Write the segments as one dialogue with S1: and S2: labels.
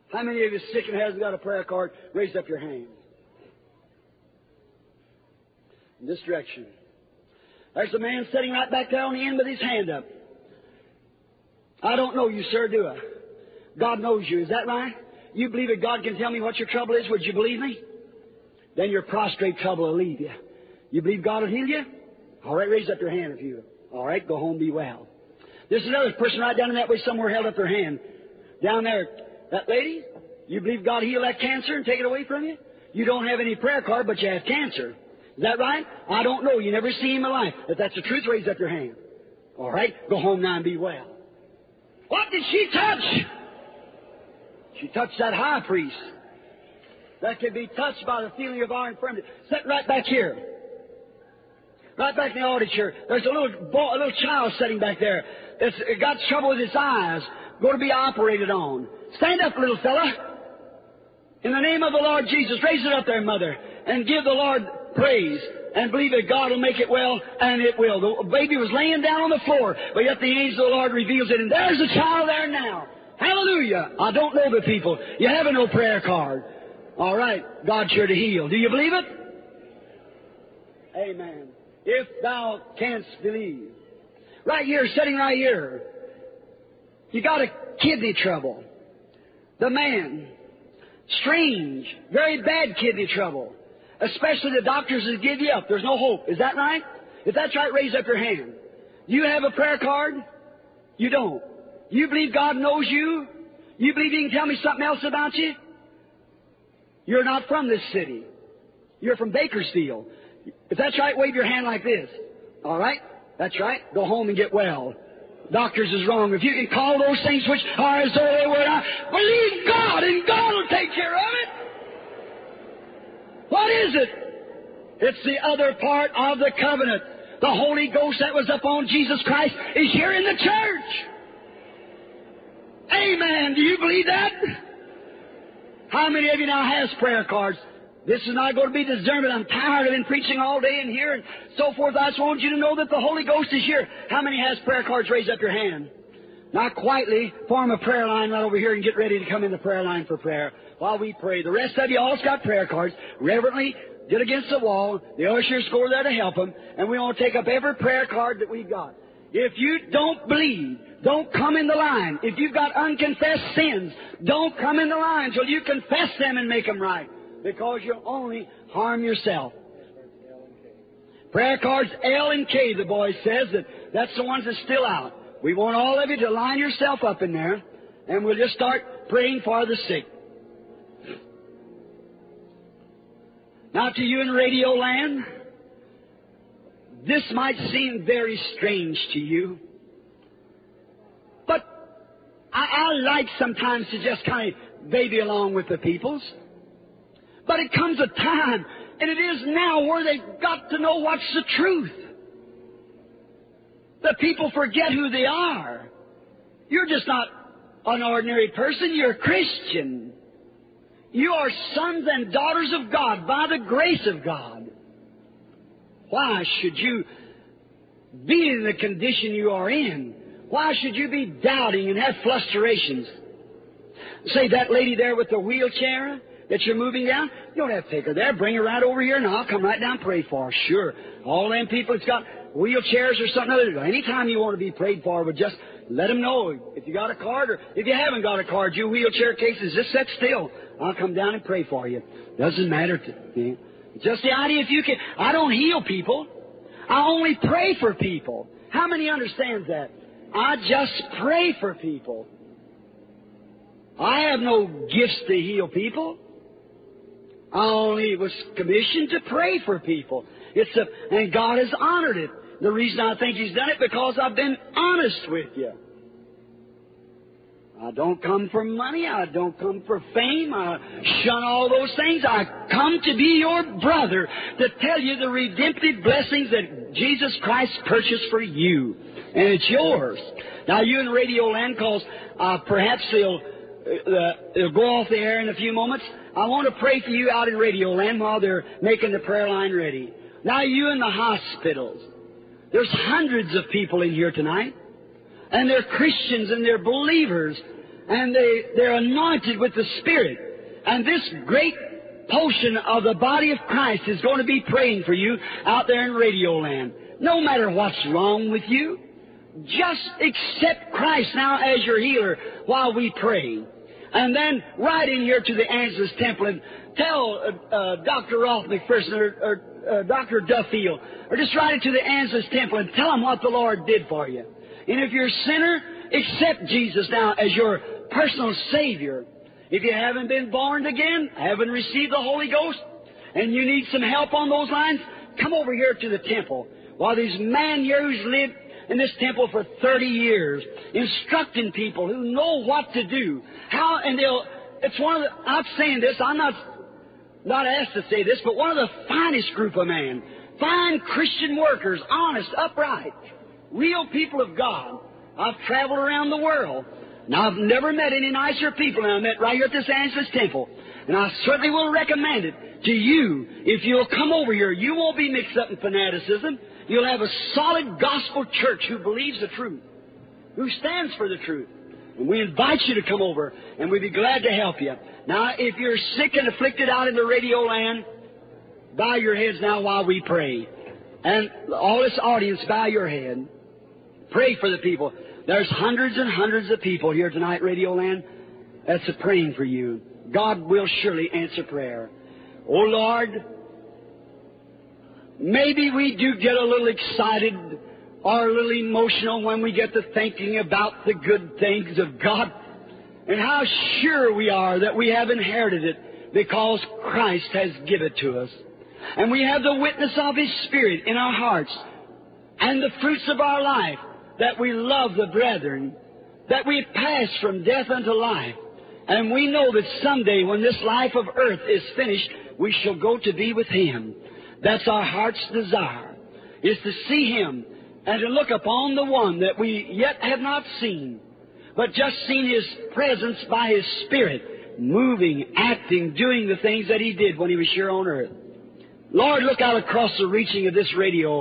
S1: How many of you sick and hasn't got a prayer card? Raise up your hand. In this direction. There's a man sitting right back there on the end with his hand up. I don't know you, sir, do I? God knows you. Is that right? You believe that God can tell me what your trouble is? Would you believe me? Then your prostrate trouble will leave you. You believe God will heal you? All right, raise up your hand if you will. All right, go home, be well. There's another person right down in that way somewhere held up their hand. Down there, that lady, you believe God heal that cancer and take it away from you? You don't have any prayer card, but you have cancer. Is that right? I don't know. You never see him in life. If that's the truth, raise up your hand. All right, go home now and be well. What did she touch? She touched that high priest. That can be touched by the feeling of our infirmity. Sit right back here. Right back in the auditor. There's a little child sitting back there. It's got trouble with his eyes. Going to be operated on. Stand up, little fella. In the name of the Lord Jesus, raise it up there, mother, and give the Lord praise. And believe that God will make it well, and it will. The baby was laying down on the floor, but yet the angel of the Lord reveals it, and there's a child there now. Hallelujah. I don't know the people. You have no prayer card. All right. God's sure to heal. Do you believe it? Amen. If thou canst believe. Right here, sitting right here. You got a kidney trouble. The man. Strange. Very bad kidney trouble. Especially the doctors that give you up. There's no hope. Is that right? If that's right, raise up your hand. You have a prayer card? You don't. You believe God knows you? You believe He can tell me something else about you? You're not from this city. You're from Bakersfield. If that's right, wave your hand like this. All right? That's right. Go home and get well. Doctors is wrong. If you can call those things which are as though they were not, believe God, and God will take care of it. What is it? It's the other part of the covenant. The Holy Ghost that was upon Jesus Christ is here in the church. Amen. Do you believe that? How many of you now has prayer cards? This is not going to be discernment. I'm tired of been preaching all day in here and so forth. I just want you to know that the Holy Ghost is here. How many has prayer cards? Raise up your hand. Now quietly form a prayer line right over here and get ready to come in the prayer line for prayer while we pray. The rest of you all got prayer cards. Reverently get against the wall. The ushers go there to help them. And we want to take up every prayer card that we've got. If you don't believe, don't come in the line. If you've got unconfessed sins, don't come in the line till you confess them and make them right. Because you'll only harm yourself. Prayer cards L and K, the boy says. That's the ones that's still out. We want all of you to line yourself up in there, and we'll just start praying for the sick. Now to you in Radio Land, this might seem very strange to you, but I like sometimes to just kind of baby along with the peoples. But it comes a time, and it is now, where they've got to know what's the truth. The people forget who they are. You're just not an ordinary person. You're a Christian. You are sons and daughters of God by the grace of God. Why should you be in the condition you are in? Why should you be doubting and have frustrations? Say, that lady there with the wheelchair that you're moving down, you don't have to take her there. Bring her right over here, and I'll come right down and pray for her. Sure. All them people that's got wheelchairs or something other. Anytime you want to be prayed for, but just let them know if you got a card, or if you haven't got a card, you wheelchair cases, just sit still. I'll come down and pray for you. Doesn't matter to me. Just the idea, if you can. I don't heal people. I only pray for people. How many understands that? I just pray for people. I have no gifts to heal people. I only was commissioned to pray for people. And God has honored it. The reason I think He's done it, because I've been honest with you. I don't come for money. I don't come for fame. I shun all those things. I come to be your brother to tell you the redemptive blessings that Jesus Christ purchased for you. And it's yours. Now, you in Radio Land, because perhaps they'll go off the air in a few moments. I want to pray for you out in Radio Land while they're making the prayer line ready. Now, you in the hospitals. There's hundreds of people in here tonight. And they're Christians and they're believers. and they're anointed with the Spirit. And this great portion of the body of Christ is going to be praying for you out there in Radio Land. No matter what's wrong with you, just accept Christ now as your healer while we pray. And then ride in here to the Angelus Temple and tell Dr. Rolf McPherson or Dr. Duffield, or just ride into the Angelus Temple and tell them what the Lord did for you. And if you're a sinner, accept Jesus now as your personal Savior. If you haven't been born again, haven't received the Holy Ghost, and you need some help on those lines, come over here to the temple. While these men here who's lived in this temple for 30 years, instructing people who know what to do. It's one of the, I'm saying this, I'm not asked to say this, but one of the finest group of men. Fine Christian workers, honest, upright, real people of God. I've traveled around the world, and I've never met any nicer people than I met right here at this Angelus Temple. And I certainly will recommend it to you. If you'll come over here, you won't be mixed up in fanaticism. You'll have a solid gospel church who believes the truth, who stands for the truth. And we invite you to come over, and we'd be glad to help you. Now, if you're sick and afflicted out in the Radio Land, bow your heads now while we pray. And all this audience, bow your head. Pray for the people. There's hundreds and hundreds of people here tonight, Radio Land, that's praying for you. God will surely answer prayer. Oh, Lord, maybe we do get a little excited or a little emotional when we get to thinking about the good things of God and how sure we are that we have inherited it because Christ has given it to us. And we have the witness of His Spirit in our hearts and the fruits of our life, that we love the brethren, that we pass from death unto life. And we know that someday when this life of earth is finished, we shall go to be with Him. That's our heart's desire, is to see Him and to look upon the one that we yet have not seen, but just seen His presence by His Spirit, moving, acting, doing the things that He did when He was here on earth. Lord, look out across the reaching of this radio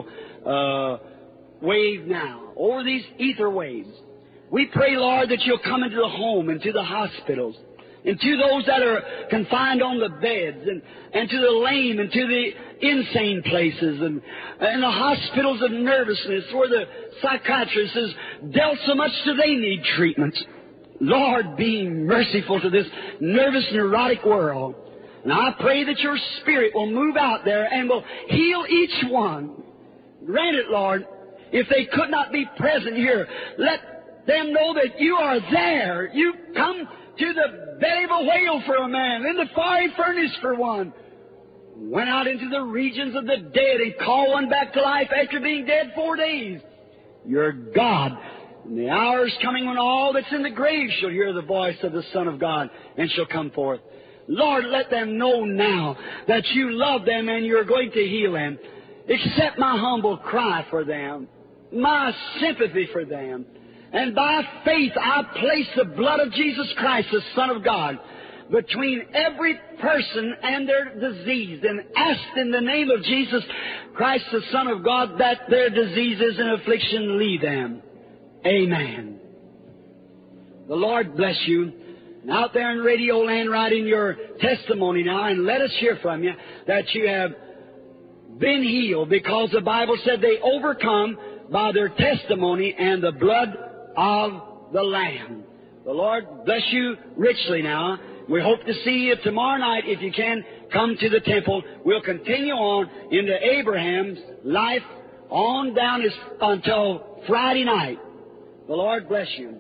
S1: wave now, over these ether waves. We pray, Lord, that You'll come into the home and to the hospitals, and to those that are confined on the beds, and to the lame, and to the insane places, and the hospitals of nervousness where the psychiatrist has dealt so much do they need treatments. Lord, be merciful to this nervous, neurotic world. And I pray that Your Spirit will move out there and will heal each one. Grant it, Lord. If they could not be present here, let them know that You are there. You come to the belly of a whale for a man, in the fiery furnace for one. Went out into the regions of the dead and called one back to life after being dead 4 days. You're God. And the hour is coming when all that's in the grave shall hear the voice of the Son of God and shall come forth. Lord, let them know now that You love them and You're going to heal them. Accept my humble cry for them, my sympathy for them. And by faith I place the blood of Jesus Christ, the Son of God, between every person and their disease, and ask in the name of Jesus Christ, the Son of God, that their diseases and affliction leave them. Amen. The Lord bless you. And out there in Radio Land, write in your testimony now, and let us hear from you that you have been healed, because the Bible said they overcome by their testimony and the blood of the Lamb. The Lord bless you richly now. We hope to see you tomorrow night. If you can, come to the temple. We'll continue on into Abraham's life on down until Friday night. The Lord bless you.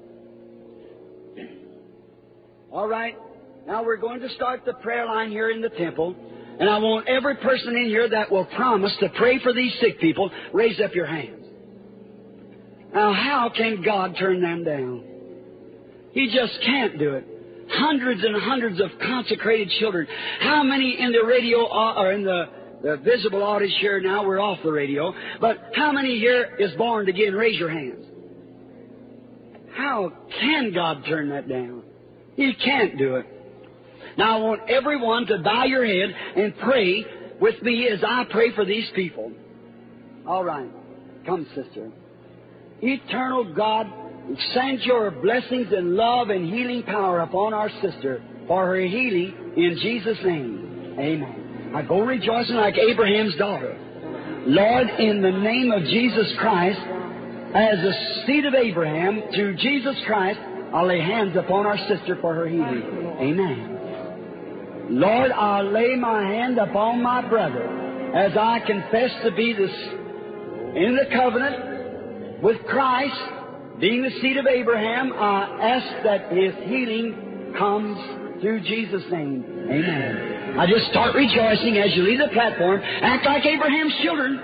S1: All right. Now we're going to start the prayer line here in the temple. And I want every person in here that will promise to pray for these sick people, raise up your hands. Now, how can God turn them down? He just can't do it. Hundreds and hundreds of consecrated children. How many in the radio or in the visible audience here now? We're off the radio. But how many here is born again? Raise your hands. How can God turn that down? He can't do it. Now, I want everyone to bow your head and pray with me as I pray for these people. All right. Come, sister. Eternal God, send your blessings and love and healing power upon our sister for her healing in Jesus' name. Amen. I go rejoicing like Abraham's daughter. Lord, in the name of Jesus Christ, as the seed of Abraham, through Jesus Christ, I lay hands upon our sister for her healing. Amen. Lord, I lay my hand upon my brother as I confess to be in the covenant with Christ, being the seed of Abraham. I ask that his healing comes through Jesus' name. Amen. I just start rejoicing as you leave the platform. Act like Abraham's children.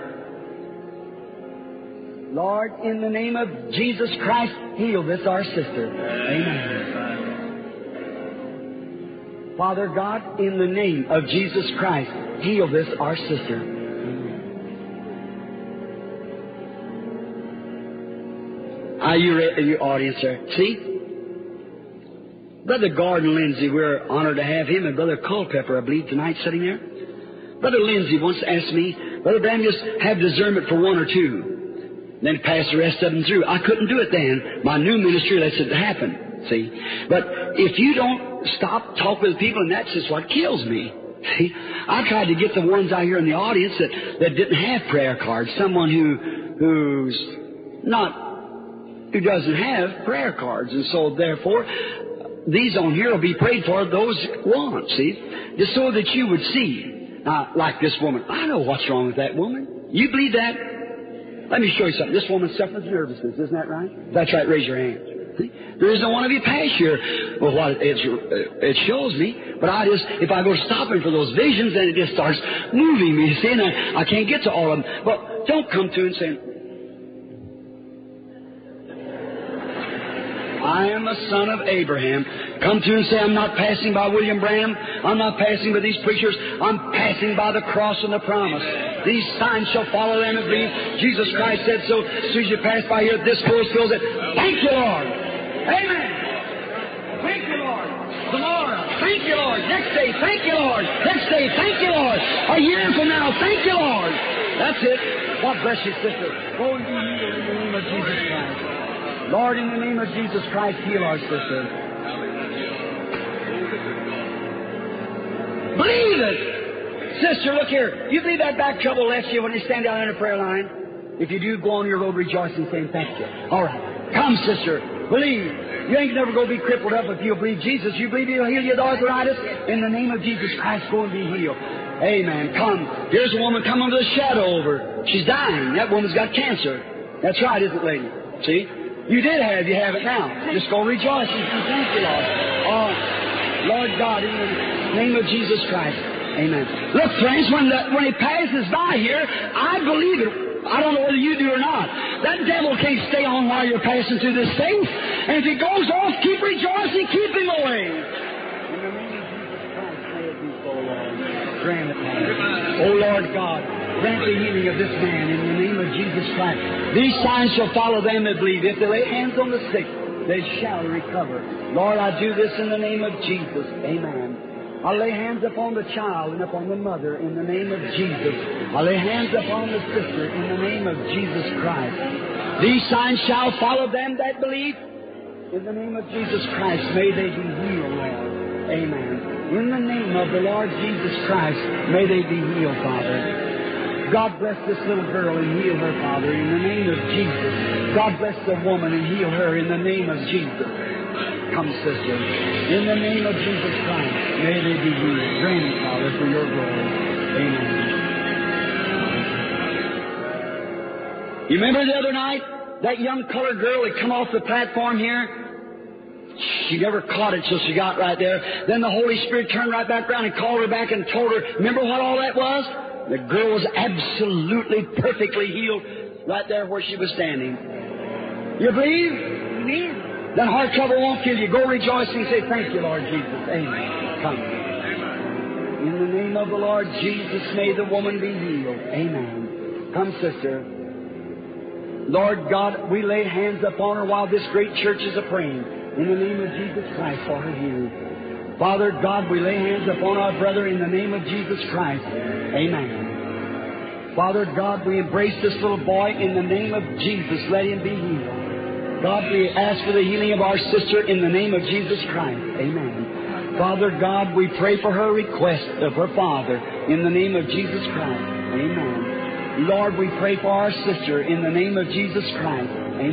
S1: Lord, in the name of Jesus Christ, heal this our sister. Amen. Father God, in the name of Jesus Christ, heal this our sister. Are you ready, you audience there? See? Brother Gordon Lindsay, we're honored to have him, and Brother Culpepper, I believe, tonight sitting there. Brother Lindsay once asked me, Brother Branham, just have discernment for one or two, then pass the rest of them through. I couldn't do it then. My new ministry lets it happen, see? But if you don't stop talking with people, and that's just what kills me. See? I tried to get the ones out here in the audience that didn't have prayer cards, someone who doesn't have prayer cards, and so therefore these on here will be prayed for, those want, see? Just so that you would see. Now, like this woman, I know what's wrong with that woman. You believe that? Let me show you something. This woman suffers nervousness, isn't that right? That's right, raise your hand. See? There isn't one of you past here. Well, what it shows me, but if I go stopping for those visions, then it just starts moving me, see, and I can't get to all of them. But don't come to and say, I am a son of Abraham. Come to and say, I'm not passing by William Branham. I'm not passing by these preachers. I'm passing by the cross and the promise. These signs shall follow them that believe. Jesus Christ said so. As soon as you pass by here, this world fills it. Thank you, Lord. Amen. Thank you, Lord. Tomorrow, thank you, Lord. Next day, thank you, Lord. Next day, thank you, Lord. A year from now, thank you, Lord. That's it. God bless you, sister. Go and be healed in the name of Jesus Christ. Lord, in the name of Jesus Christ, heal our sister. Believe it! Sister, look here. You believe that back trouble left you when you stand down in the prayer line? If you do, go on your road rejoicing, saying thank you. All right. Come, sister. Believe. You ain't never going to be crippled up if you'll believe Jesus. You believe He'll heal you of arthritis? In the name of Jesus Christ, go and be healed. Amen. Come. Here's a woman come under the shadow over her. She's dying. That woman's got cancer. That's right, isn't it, lady? See? You did have, you have it now. Just go rejoice and say, thank you, Lord. Oh, Lord God, in the name of Jesus Christ. Amen. Look, friends, when He passes by here, I believe it. I don't know whether you do or not. That devil can't stay on while you're passing through this thing. And if he goes off, keep rejoicing, keep him away. In the name of Jesus Christ, may it be so, Lord. Grant it, Lord. Oh, Lord God. Grant the healing of this man in the name of Jesus Christ. These signs shall follow them that believe. If they lay hands on the sick, they shall recover. Lord, I do this in the name of Jesus. Amen. I lay hands upon the child and upon the mother in the name of Jesus. I lay hands upon the sister in the name of Jesus Christ. These signs shall follow them that believe. In the name of Jesus Christ, may they be healed, Lord. Amen. In the name of the Lord Jesus Christ, may they be healed, Father. God bless this little girl and heal her, Father, in the name of Jesus. God bless the woman and heal her in the name of Jesus. Come, sister. In the name of Jesus Christ, may they be healed. Grant it, Father, for your glory. Amen. You remember the other night, that young colored girl that come off the platform here? She never caught it till she got right there. Then the Holy Spirit turned right back around and called her back and told her, remember what all that was? The girl was absolutely, perfectly healed right there where she was standing. You believe? Amen. Then heart trouble won't kill you. Go rejoicing and say, thank you, Lord Jesus. Amen. Come. In the name of the Lord Jesus, may the woman be healed. Amen. Come, sister. Lord God, we lay hands upon her while this great church is a-praying. In the name of Jesus Christ for her healing. Father God, we lay hands upon our brother in the name of Jesus Christ. Amen. Father God, we embrace this little boy in the name of Jesus. Let him be healed. God, we ask for the healing of our sister in the name of Jesus Christ. Amen. Father God, we pray for her request of her father in the name of Jesus Christ. Amen. Lord, we pray for our sister in the name of Jesus Christ.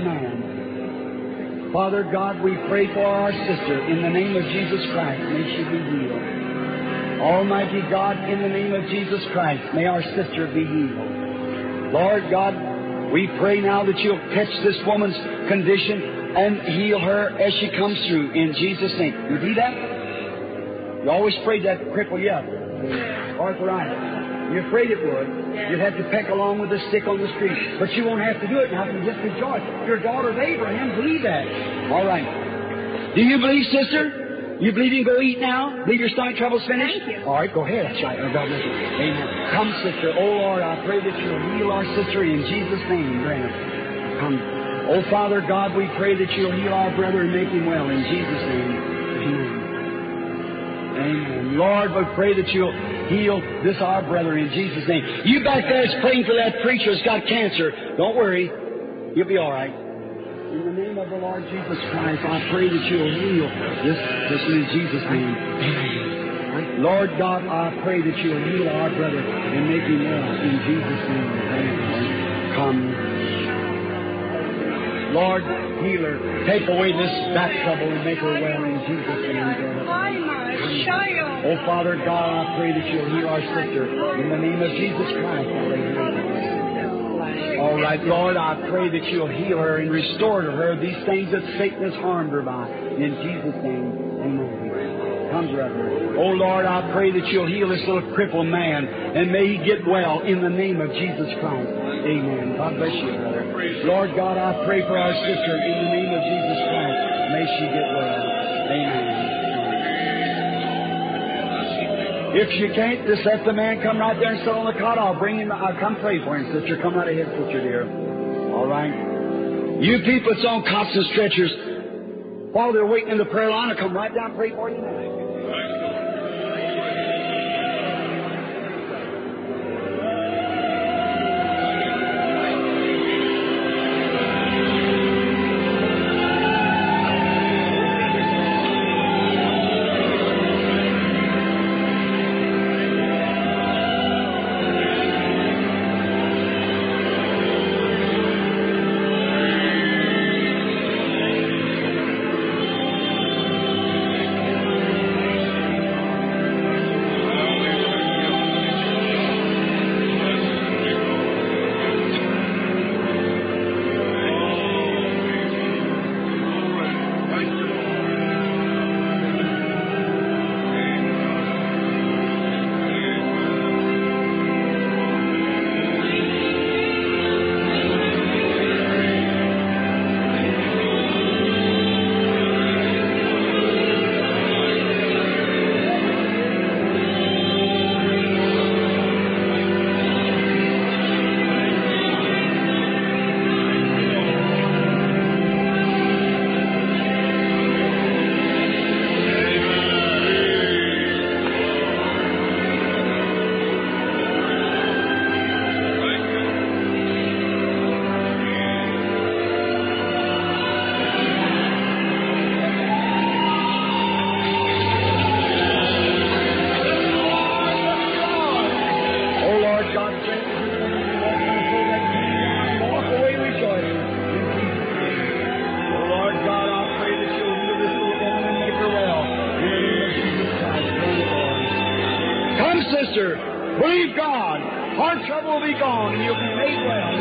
S1: Amen. Father God, we pray for our sister in the name of Jesus Christ. May she be healed. Almighty God, in the name of Jesus Christ, may our sister be healed. Lord God, we pray now that You'll catch this woman's condition and heal her as she comes through in Jesus' name. You do that? You always prayed that to cripple you up. Arthritis. You're afraid it would. You'd have to peck along with a stick on the street. But you won't have to do it now. You just rejoice. You're a daughter of Abraham. Believe that. All right. Do you believe, sister? You believe you can go eat now? Believe your stomach trouble's finished?
S2: Thank you.
S1: All right, go ahead. That's right. Oh, God bless you. Amen. Come, sister. Oh, Lord, I pray that You'll heal our sister in Jesus' name. Grant it. Come. Oh, Father God, we pray that You'll heal our brother and make him well in Jesus' name. Amen. Amen. Lord, we pray that You'll heal this our brother in Jesus' name. You back there is praying for that preacher who's got cancer. Don't worry. You'll be all right. In the name of the Lord Jesus Christ, I pray that You'll heal this person in Jesus' name. Amen. Lord God, I pray that You'll heal our brother and make him well in Jesus' name. Amen. Come. Lord, heal her. Take away this back trouble and make her well in Jesus' name. Oh, Father God, I pray that You'll heal our sister in the name of Jesus Christ. All right, Lord, I pray that You'll heal her and restore to her these things that Satan has harmed her by. In Jesus' name, amen. Come, brother. Oh, Lord, I pray that You'll heal this little crippled man, and may he get well in the name of Jesus Christ. Amen. God bless you, brother. Lord God, I pray for our sister in the name of Jesus Christ. May she get well. Amen. If she can't, just let the man come right there and sit on the cot. I'll bring him. I'll come pray for him, sister. Come right ahead, sister dear. All right. You people that's on cots and stretchers, while they're waiting in the prayer line, I'll come right down and pray for you now. sister, believe God. Heart trouble will be gone and you'll be made well.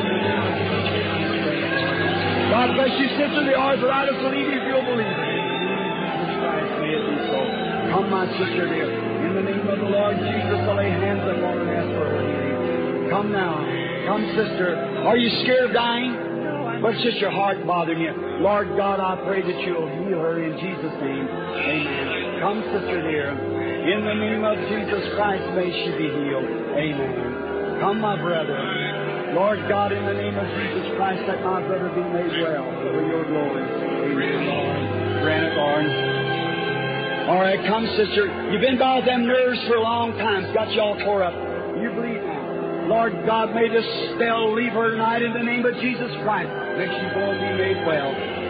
S1: God bless you, sister. The arthritis will leave you if you'll believe it. Jesus Christ, may it be so. Come, my sister dear. In the name of the Lord Jesus, I'll lay hands upon her and ask for her healing. Come now. Come, sister. Are you scared of dying? What's just your heart bothering you? Lord God, I pray that you'll heal her in Jesus' name. Amen. Come, sister dear. In the name of Jesus Christ, may she be healed. Amen. Come, my brother. Lord God, in the name of Jesus Christ, let my brother be made well for your glory. Amen, Lord. Grant it, Lord. All right, come, sister. You've been by them nerves for a long time. It's got you all tore up. You believe now. Lord God, may this spell leave her tonight in the name of Jesus Christ. May she go and be made well.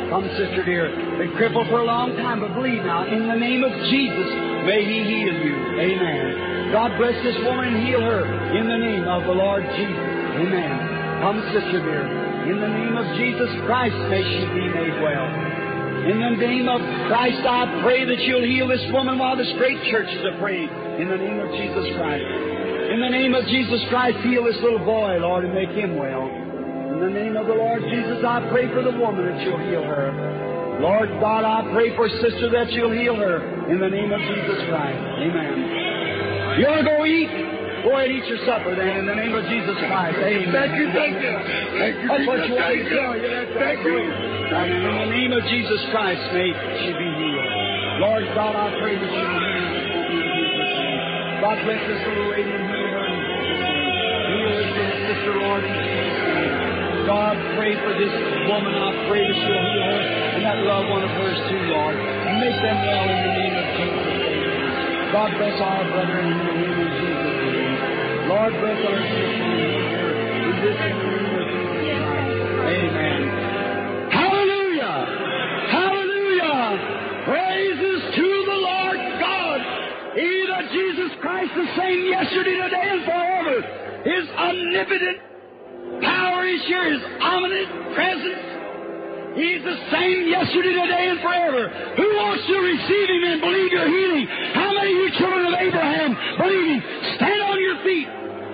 S1: Come, sister dear. Been crippled for a long time, but believe now. In the name of Jesus, may He heal you. Amen. God bless this woman and heal her. In the name of the Lord Jesus. Amen. Come, sister dear. In the name of Jesus Christ, may she be made well. In the name of Christ, I pray that You'll heal this woman while this great church is praying. In the name of Jesus Christ. In the name of Jesus Christ, heal this little boy, Lord, and make him well. In the name of the Lord Jesus, I pray for the woman that You'll heal her. Lord God, I pray for sister that You'll heal her. In the name of Jesus Christ. Amen. You want to go eat? Go ahead and eat your supper then, in the name of Jesus Christ. Amen.
S2: Thank you.
S1: That's what you want to tell you. Thank you. And in the name of Jesus Christ, may she be healed. Lord God, I pray that You will heal her in Jesus' name. God bless this little lady and heal her in Jesus' name. Heal this little sister, Lord, in Jesus' name. God, pray for this woman. I pray that You'll heal her and that loved one of hers too, Lord. Make them well in the name of Jesus. Amen. God bless our brother and heal him in Jesus' name. Lord, bless our sister and heal her in this name of Jesus Christ. Amen. Hallelujah! Hallelujah! Praises to the Lord God. He that Jesus Christ the same yesterday, today, and forever. His omnipotent power is here, His omniscient presence. He's the same yesterday, today, and forever. Who wants to receive Him and believe your healing? How many of you children of Abraham believe Him? Stand on your feet.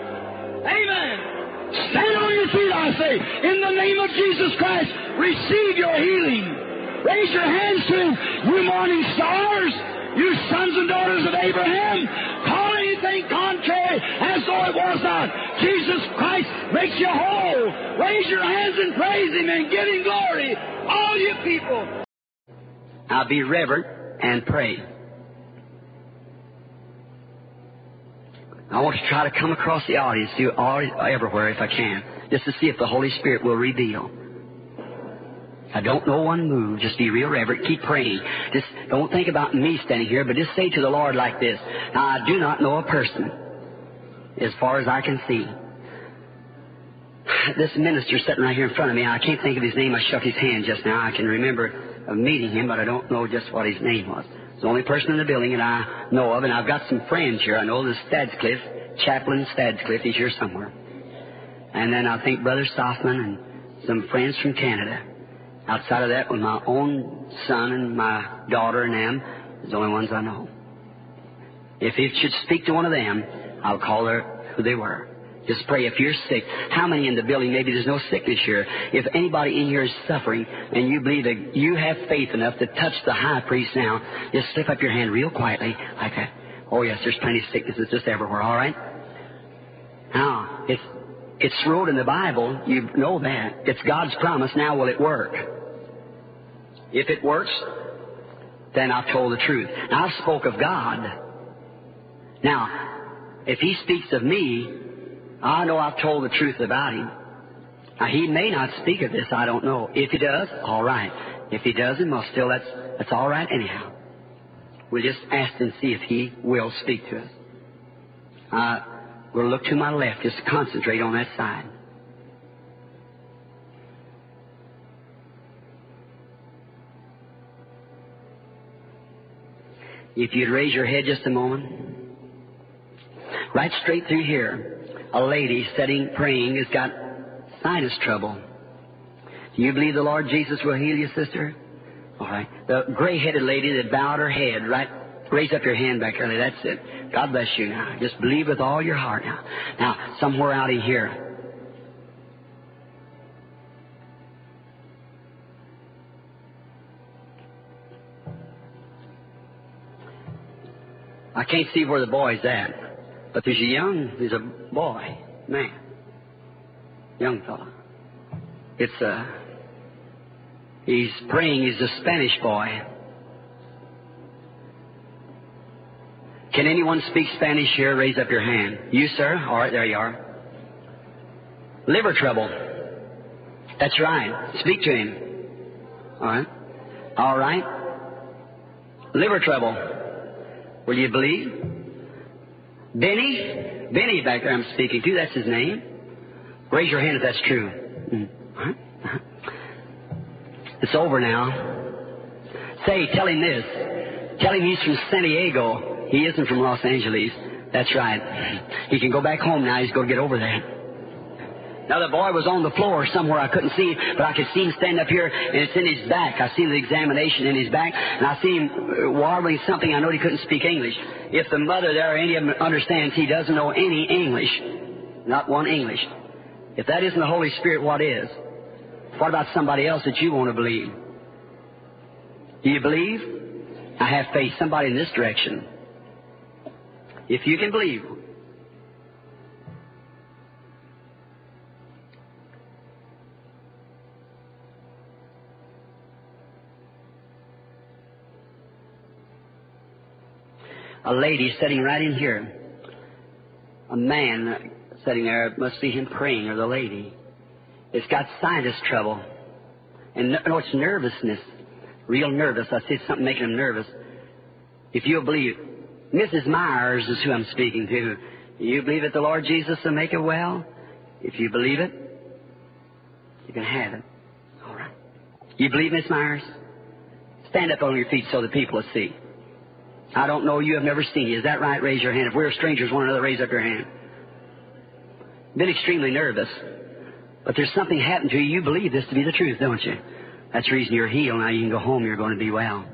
S1: Amen. Stand on your feet, I say. In the name of Jesus Christ, receive your healing. Raise your hands to Him, you morning stars, you sons and daughters of Abraham. Call anything contrary as though it was not. Jesus Christ makes you whole. Raise your hands and praise Him and give Him glory. All you people.
S3: Now be reverent and pray. I want to try to come across the audience everywhere if I can, just to see if the Holy Spirit will reveal. I don't know one move. Just be real reverent. Keep praying. Just don't think about me standing here, but just say to the Lord like this. Now, I do not know a person, as far as I can see. This minister sitting right here in front of me, I can't think of his name. I shook his hand just now. I can remember of meeting him, but I don't know just what his name was. It's the only person in the building that I know of, and I've got some friends here. I know the Stadscliffe, Chaplain Stadscliffe. He's here somewhere. And then I think Brother Softman and some friends from Canada. Outside of that, with my own son and my daughter and them, is the only ones I know. If he should speak to one of them, I'll call her who they were. Just pray. If you're sick, how many in the building, maybe there's no sickness here. If anybody in here is suffering and you believe that you have faith enough to touch the high priest now, just slip up your hand real quietly like that. Oh yes, there's plenty of sicknesses just everywhere, all right? Now, it's wrote in the Bible, you know that. It's God's promise. Now will it work? If it works, then I've told the truth. Now, I spoke of God. Now, if He speaks of me, I know I've told the truth about Him. Now, He may not speak of this, I don't know. If He does, all right. If He doesn't, well, still, that's all right anyhow. We'll just ask and see if He will speak to us. We'll look to my left, just concentrate on that side. If you'd raise your head just a moment. Right straight through here, a lady sitting praying has got sinus trouble. Do you believe the Lord Jesus will heal you, sister? All right. The gray-headed lady that bowed her head, right? Raise up your hand back early. That's it. God bless you now. Just believe with all your heart now. Now, somewhere out in here. I can't see where the boy's at, but there's a boy, man, young fella. He's praying. He's a Spanish boy. Can anyone speak Spanish here? Raise up your hand. You, sir? All right, there you are. Liver trouble. That's right. Speak to him. All right. All right. Liver trouble. Will you believe? Benny? Benny back there I'm speaking to. That's his name. Raise your hand if that's true. All right. It's over now. Say, tell him this. Tell him he's from San Diego. He isn't from Los Angeles. That's right. He can go back home now. He's going to get over that. Now, the boy was on the floor somewhere. I couldn't see him, but I could see him stand up here, and it's in his back. I see the examination in his back, and I see him warbling something. I know he couldn't speak English. If the mother there or any of them understands, he doesn't know any English. Not one English. If that isn't the Holy Spirit, what is? What about somebody else that you want to believe? Do you believe? I have faith. Somebody in this direction. If you can believe. A lady sitting right in here. A man sitting there, it must be him praying, or the lady. It's got sinus trouble. And no, it's nervousness. Real nervous. I see something making him nervous. If you'll believe, Mrs. Myers is who I'm speaking to. You believe that the Lord Jesus will make it well? If you believe it, you can have it. All right. You believe, Miss Myers? Stand up on your feet so the people will see. I don't know you. I've never seen you. Is that right? Raise your hand. If we're strangers, one another, raise up your hand. Been extremely nervous. But there's something happened to you. You believe this to be the truth, don't you? That's the reason you're healed. Now you can go home. You're going to be well.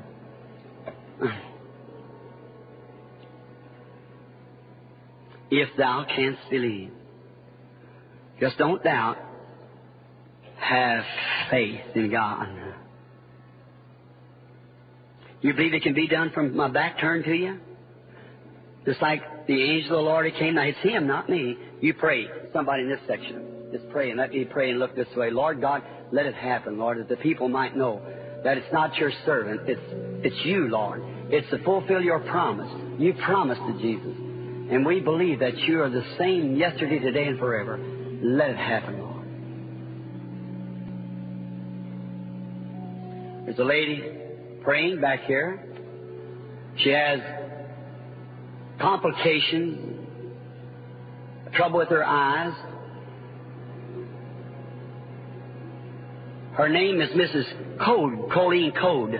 S3: If thou canst believe. Just don't doubt. Have faith in God. You believe it can be done from my back turned to you? Just like the angel of the Lord, he came. Now, it's him, not me. You pray. Somebody in this section. Just pray and let me pray and look this way. Lord God, let it happen, Lord, that the people might know that it's not your servant. It's you, Lord. It's to fulfill your promise. You promised to Jesus. And we believe that you are the same yesterday, today, and forever. Let it happen, Lord. There's a lady praying back here. She has complications, trouble with her eyes. Her name is Mrs. Code, Colleen Code.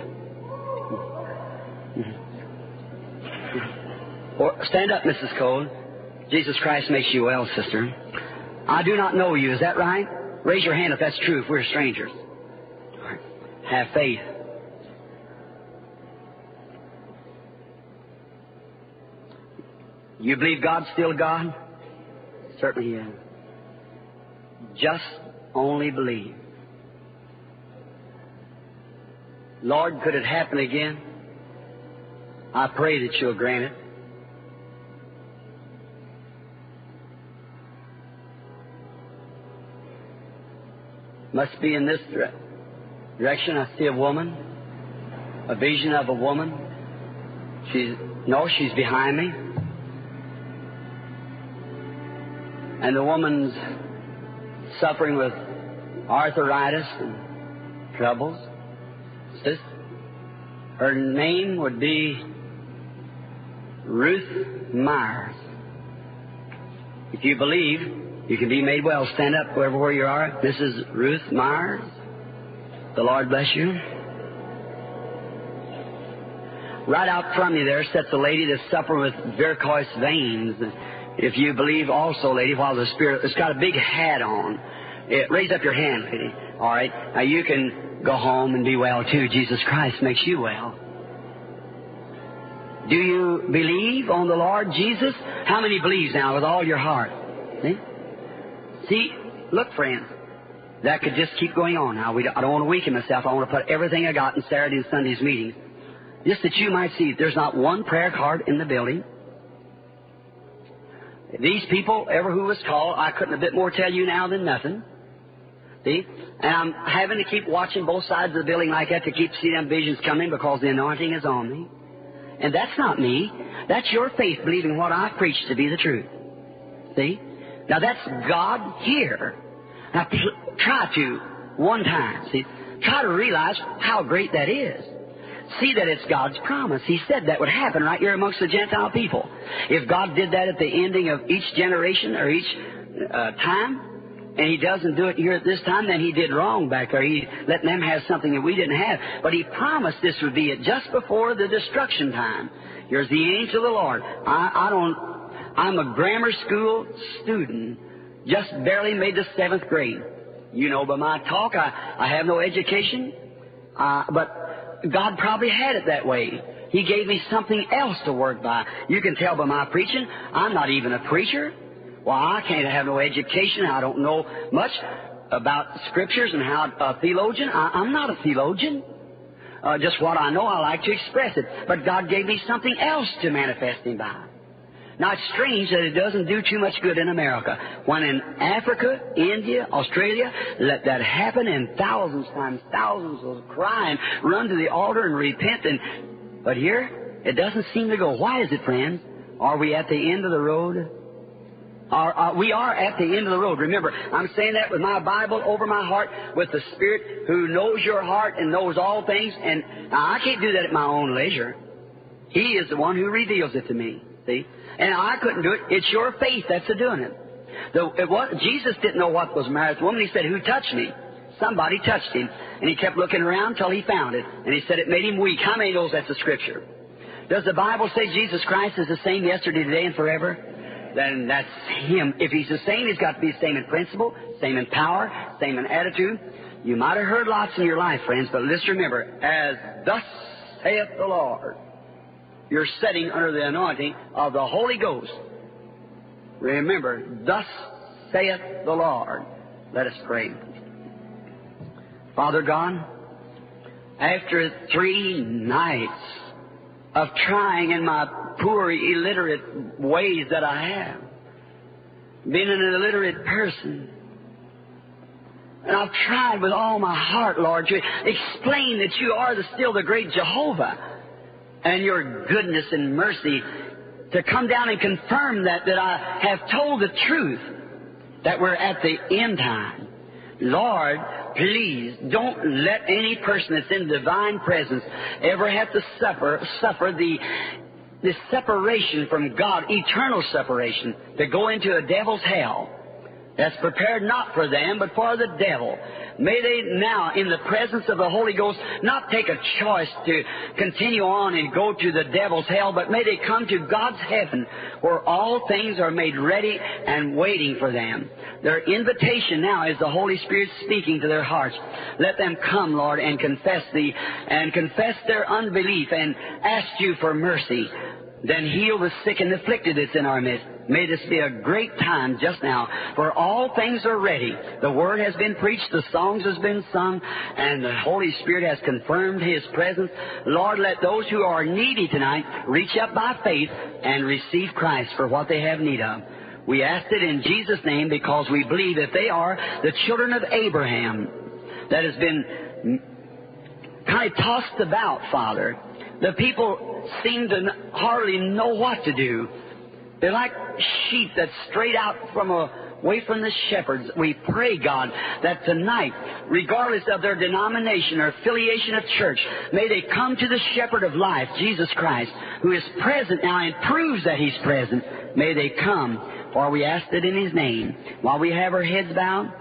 S3: Stand up, Mrs. Code. Jesus Christ makes you well, sister. I do not know you. Is that right? Raise your hand if that's true, if we're strangers. Have faith. You believe God's still God? Certainly He is. Just only believe. Lord, could it happen again? I pray that You'll grant it. Must be in this direction. I see a woman, a vision of a woman. She's behind me. And the woman's suffering with arthritis and troubles. Her name would be Ruth Myers. If you believe, you can be made well. Stand up wherever where you are. Mrs. Ruth Myers. The Lord bless you. Right out from you there sits a lady that's suffering with varicose veins. If you believe also, lady, while the Spirit, it's got a big hat on. Raise up your hand, lady. All right. Now you can go home and be well too. Jesus Christ makes you well. Do you believe on the Lord Jesus? How many believes now with all your heart? See, look, friends, that could just keep going on now. I don't want to weaken myself. I want to put everything I got in Saturday and Sunday's meetings. Just that you might see there's not one prayer card in the building. These people, ever who was called, I couldn't a bit more tell you now than nothing. See? And I'm having to keep watching both sides of the building like that to keep seeing them visions coming because the anointing is on me. And that's not me. That's your faith believing what I preach to be the truth. See? Now that's God here. Now try to, one time, see? Try to realize how great that is. See that it's God's promise. He said that would happen right here amongst the Gentile people. If God did that at the ending of each generation or each time, and He doesn't do it here at this time, then He did wrong back there. He let them have something that we didn't have. But He promised this would be it just before the destruction time. Here's the angel of the Lord. I'm a grammar school student. Just barely made the 7th grade. You know by my talk, I have no education. But God probably had it that way. He gave me something else to work by. You can tell by my preaching, I'm not even a preacher. Well, I can't have no education. I don't know much about Scriptures and how a theologian. I'm not a theologian. Just what I know, I like to express it. But God gave me something else to manifest Him by. Now, it's strange that it doesn't do too much good in America. When in Africa, India, Australia, let that happen, and thousands times thousands will cry and run to the altar and repent. But here, it doesn't seem to go. Why is it, friends? Are we at the end of the road? We are at the end of the road. Remember, I'm saying that with my Bible over my heart, with the Spirit who knows your heart and knows all things. And I can't do that at my own leisure. He is the one who reveals it to me. See? And I couldn't do it. It's your faith that's doing it. Jesus didn't know what was married to the woman. He said, "Who touched me?" Somebody touched him. And he kept looking around till he found it. And he said it made him weak. How many knows that's the Scripture? Does the Bible say Jesus Christ is the same yesterday, today, and forever? Then that's Him. If He's the same, He's got to be the same in principle, same in power, same in attitude. You might have heard lots in your life, friends, but let's remember, as thus saith the Lord, you're sitting under the anointing of the Holy Ghost. Remember, thus saith the Lord. Let us pray. Father God, after 3 nights of trying in my poor, illiterate ways that I have, being an illiterate person, and I've tried with all my heart, Lord, to explain that You are still the great Jehovah, and Your goodness and mercy to come down and confirm that I have told the truth, that we're at the end time. Lord, please don't let any person that's in divine presence ever have to suffer the separation from God, eternal separation, to go into a devil's hell that's prepared not for them but for the devil. May they now, in the presence of the Holy Ghost, not take a choice to continue on and go to the devil's hell, but may they come to God's heaven where all things are made ready and waiting for them. Their invitation now is the Holy Spirit speaking to their hearts. Let them come, Lord, and confess Thee, and confess their unbelief, and ask You for mercy. Then heal the sick and afflicted that's in our midst. May this be a great time just now, for all things are ready. The Word has been preached, the songs has been sung, and the Holy Spirit has confirmed His presence. Lord, let those who are needy tonight reach up by faith and receive Christ for what they have need of. We ask it in Jesus' name because we believe that they are the children of Abraham that has been kind of tossed about, Father. The people seem to hardly know what to do. They're like sheep that strayed out away from the shepherds. We pray, God, that tonight, regardless of their denomination or affiliation of church, may they come to the shepherd of life, Jesus Christ, who is present now and proves that He's present. May they come, for we ask it in His name. While we have our heads bowed,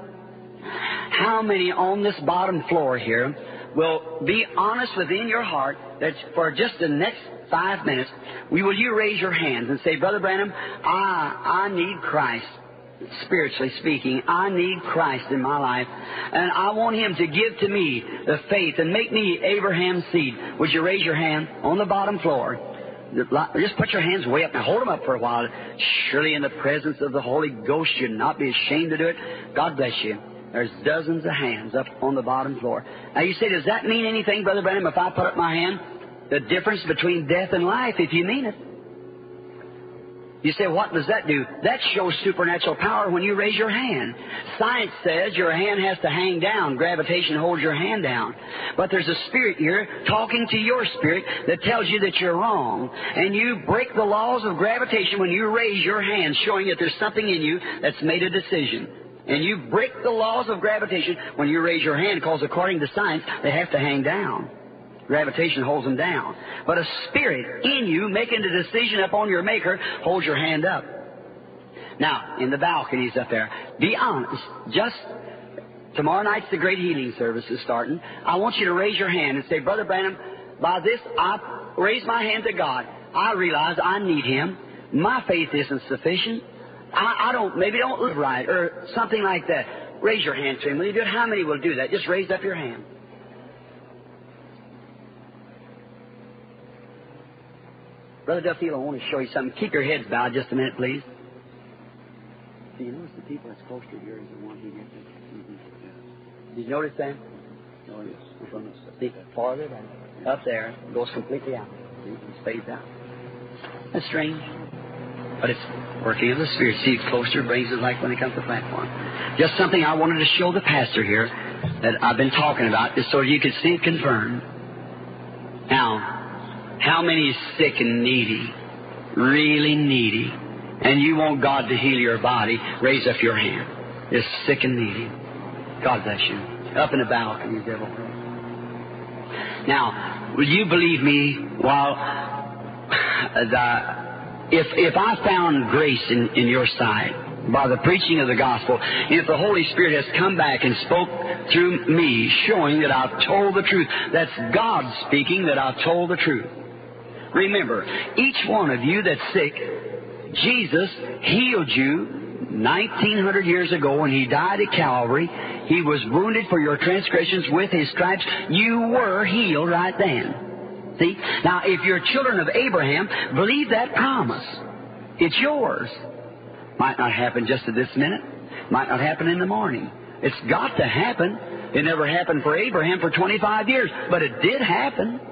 S3: how many on this bottom floor here will be honest within your heart that for just the next 5 minutes, will you raise your hands and say, Brother Branham, I need Christ. Spiritually speaking, I need Christ in my life, and I want Him to give to me the faith and make me Abraham's seed. Would you raise your hand on the bottom floor? Just put your hands way up and hold them up for a while. Surely in the presence of the Holy Ghost, you'd not be ashamed to do it. God bless you. There's dozens of hands up on the bottom floor. Now you say, does that mean anything, Brother Branham, if I put up my hand? The difference between death and life, if you mean it. You say, what does that do? That shows supernatural power when you raise your hand. Science says your hand has to hang down. Gravitation holds your hand down. But there's a spirit here talking to your spirit that tells you that you're wrong. And you break the laws of gravitation when you raise your hand, showing that there's something in you that's made a decision. And you break the laws of gravitation when you raise your hand, because according to science, they have to hang down. Gravitation holds them down. But a spirit in you making the decision upon your Maker holds your hand up. Now, in the balconies up there, be honest. Just tomorrow night's the great healing service is starting. I want you to raise your hand and say, Brother Branham, by this I raise my hand to God. I realize I need Him. My faith isn't sufficient. I don't live right, or something like that. Raise your hand to Him. Will you do it? How many will do that? Just raise up your hand. Brother Duffield, I want to show you something. Keep your heads bowed just a minute, please. Do you notice the people that's close to you is the one who gets it? Mm-hmm. Did you notice that? Oh, yes. From the farther down. Up there, it goes completely out. It fades out. That's strange. But it's working of the Spirit. See, it's closer, brings it like when it comes to the platform. Just something I wanted to show the pastor here that I've been talking about, just so you could see it confirmed. Now, how many is sick and needy, really needy, and you want God to heal your body? Raise up your hand. It's sick and needy. God bless you. Up in the balcony, devil. Now, will you believe me while if I found grace in your sight by the preaching of the gospel, if the Holy Spirit has come back and spoke through me, showing that I've told the truth, that's God speaking that I've told the truth. Remember, each one of you that's sick, Jesus healed you 1900 years ago when He died at Calvary. He was wounded for your transgressions. With His stripes you were healed right then. See? Now, if you're children of Abraham, believe that promise. It's yours. Might not happen just at this minute. Might not happen in the morning. It's got to happen. It never happened for Abraham for 25 years, but it did happen.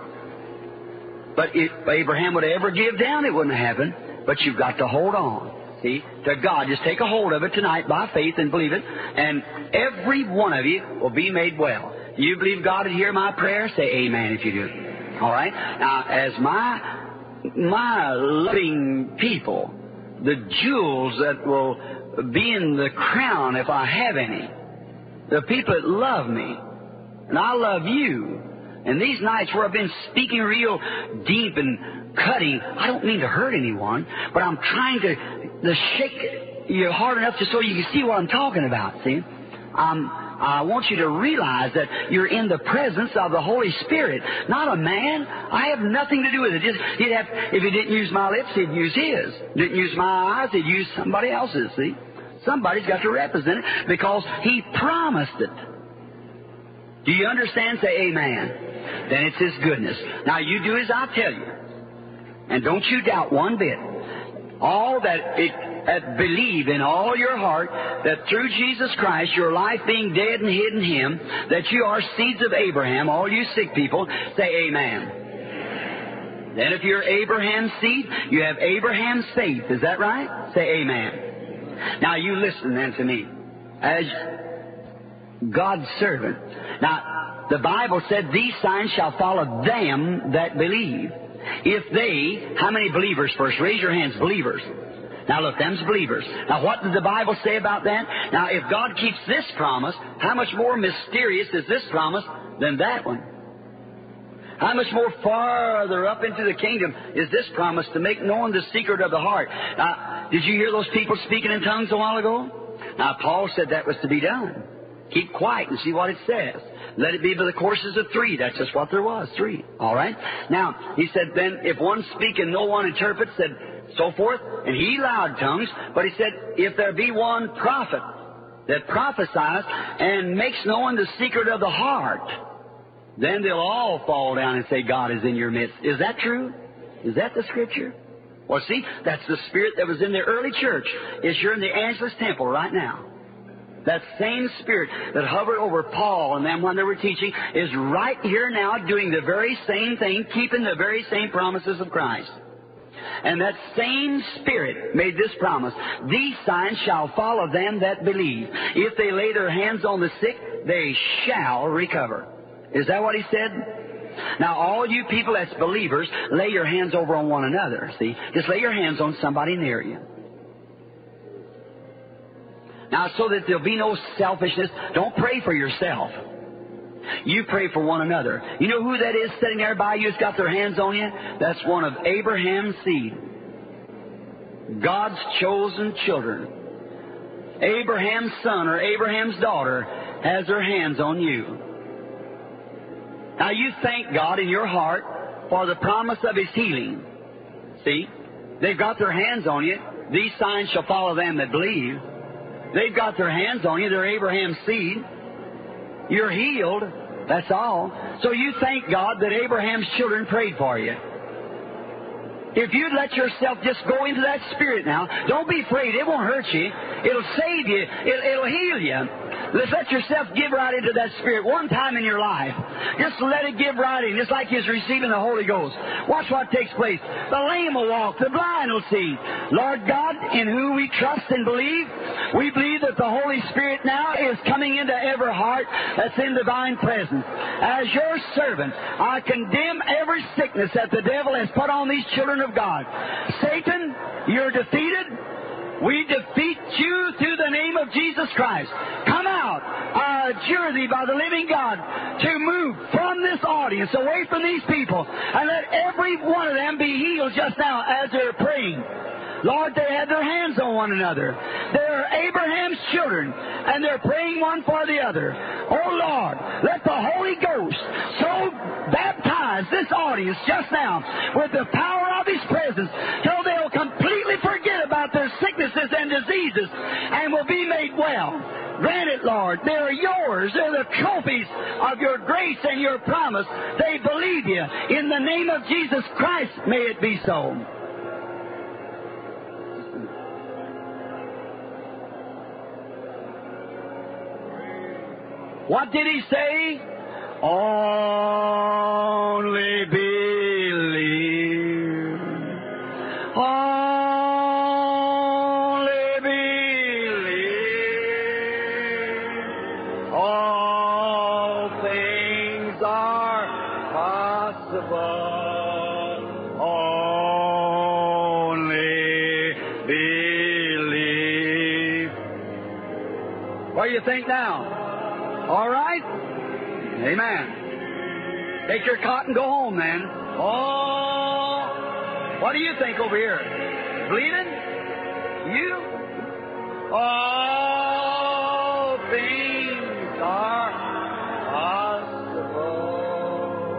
S3: But if Abraham would ever give down, it wouldn't happen. But you've got to hold on. See, to God. Just take a hold of it tonight by faith and believe it, and every one of you will be made well. Do you believe God would hear my prayer? Say amen if you do. All right? Now, as my loving people, the jewels that will be in the crown if I have any, the people that love me, and I love you, and these nights where I've been speaking real deep and cutting, I don't mean to hurt anyone, but I'm trying to shake you hard enough just so you can see what I'm talking about, see? I want you to realize that you're in the presence of the Holy Spirit, not a man. I have nothing to do with it. If He didn't use my lips, He'd use His. Didn't use my eyes, He'd use somebody else's, see? Somebody's got to represent it because He promised it. Do you understand? Say amen. Then it's His goodness. Now you do as I tell you. And don't you doubt one bit. All that believe in all your heart that through Jesus Christ, your life being dead and hid in Him, that you are seeds of Abraham. All you sick people, say amen. Then if you're Abraham's seed, you have Abraham's faith. Is that right? Say amen. Now you listen then to me. As God's servant. Now, the Bible said, these signs shall follow them that believe. If they, how many believers first? Raise your hands, believers. Now look, them's believers. Now what does the Bible say about that? Now if God keeps this promise, how much more mysterious is this promise than that one? How much more farther up into the kingdom is this promise to make known the secret of the heart? Now, did you hear those people speaking in tongues a while ago? Now Paul said that was to be done. Keep quiet and see what it says. Let it be by the courses of 3. That's just what there was, 3. All right? Now, he said, then if one speak and no one interprets, said, so forth, and he loud tongues, but he said, if there be one prophet that prophesies and makes known the secret of the heart, then they'll all fall down and say, God is in your midst. Is that true? Is that the Scripture? Well, see, that's the Spirit that was in the early church. It's here in the Angelus Temple right now. That same Spirit that hovered over Paul and them when they were teaching is right here now doing the very same thing, keeping the very same promises of Christ. And that same Spirit made this promise, these signs shall follow them that believe. If they lay their hands on the sick, they shall recover. Is that what he said? Now, all you people that's believers, lay your hands over on one another, see? Just lay your hands on somebody near you. Now, so that there'll be no selfishness, don't pray for yourself. You pray for one another. You know who that is sitting there by you who's got their hands on you? That's one of Abraham's seed. God's chosen children. Abraham's son or Abraham's daughter has their hands on you. Now you thank God in your heart for the promise of His healing. See? They've got their hands on you. These signs shall follow them that believe. They've got their hands on you. They're Abraham's seed. You're healed. That's all. So you thank God that Abraham's children prayed for you. If you'd let yourself just go into that spirit now, don't be afraid. It won't hurt you. It'll save you. It'll heal you. Let's let yourself give right into that spirit one time in your life. Just let it give right in, just like you're receiving the Holy Ghost. Watch what takes place. The lame will walk. The blind will see. Lord God, in whom we trust and believe, we believe that the Holy Spirit now is coming into every heart that's in divine presence. As your servant, I condemn every sickness that the devil has put on these children of God. Satan, you're defeated. We defeat you through the name of Jesus Christ. Come out. I adjure thee by the living God to move from this audience, away from these people, and let every one of them be healed just now as they're praying. Lord, they had their hands on one another. They're Abraham's children, and they're praying one for the other. Oh, Lord, let the Holy Ghost so baptize this audience just now with the power of His presence till they'll completely forget about their sicknesses and diseases and will be made well. Grant it, Lord. They're yours. They're the trophies of your grace and your promise. They believe you. In the name of Jesus Christ, may it be so. What did He say? Only believe. Only believe. All things are possible. Only believe. What do you think now? All right? Amen. Take your cot and go home, man. Oh, what do you think over here? Bleeding? You? All things are possible.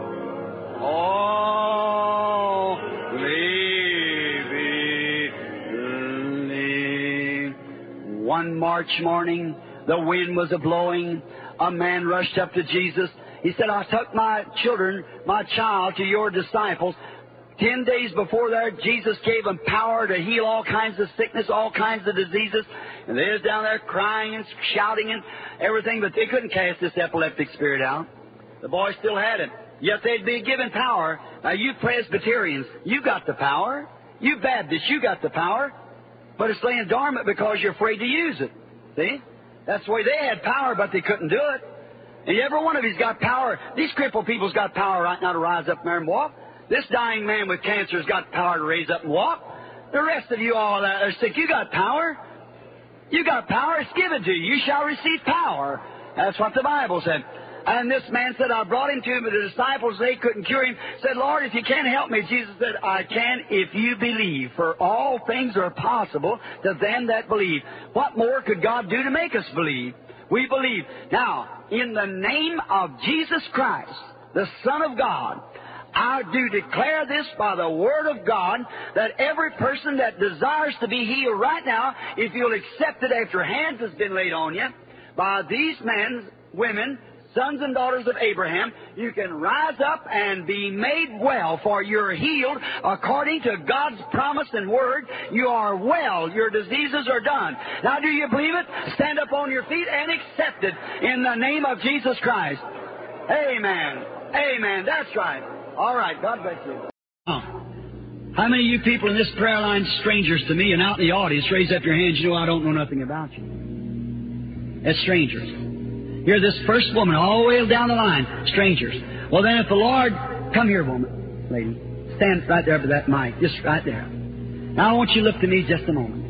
S3: Only believe. One March morning, the wind was a-blowing. A man rushed up to Jesus. He said, I took my child to your disciples. 10 days before that, Jesus gave them power to heal all kinds of sickness, all kinds of diseases. And they was down there crying and shouting and everything, but they couldn't cast this epileptic spirit out. The boy still had it. Yet they'd be given power. Now, you Presbyterians, you got the power. You Baptists, you got the power. But it's laying dormant because you're afraid to use it. See? That's the way they had power, but they couldn't do it. And every one of you's got power. These crippled people's got power right now to rise up there and walk. This dying man with cancer's got power to raise up and walk. The rest of you all that are sick, you got power. You got power. It's given to you. You shall receive power. That's what the Bible said. And this man said, I brought him to him, but the disciples, they couldn't cure him. Said, Lord, if you can't help me. Jesus said, I can if you believe. For all things are possible to them that believe. What more could God do to make us believe? We believe. Now, in the name of Jesus Christ, the Son of God, I do declare this by the Word of God, that every person that desires to be healed right now, if you'll accept it after hands has been laid on you, by these men, women, sons and daughters of Abraham, you can rise up and be made well, for you're healed according to God's promise and word. You are well. Your diseases are done. Now, do you believe it? Stand up on your feet and accept it in the name of Jesus Christ. Amen. Amen. That's right. All right. God bless you. How many of you people in this prayer line, strangers to me and out in the audience, raise up your hands? You know I don't know nothing about you. That's strangers. You're this first woman all the way down the line, strangers. Well, then if the Lord... Come here, woman, lady. Stand right there for that mic, just right there. Now I want you to look to me just a moment.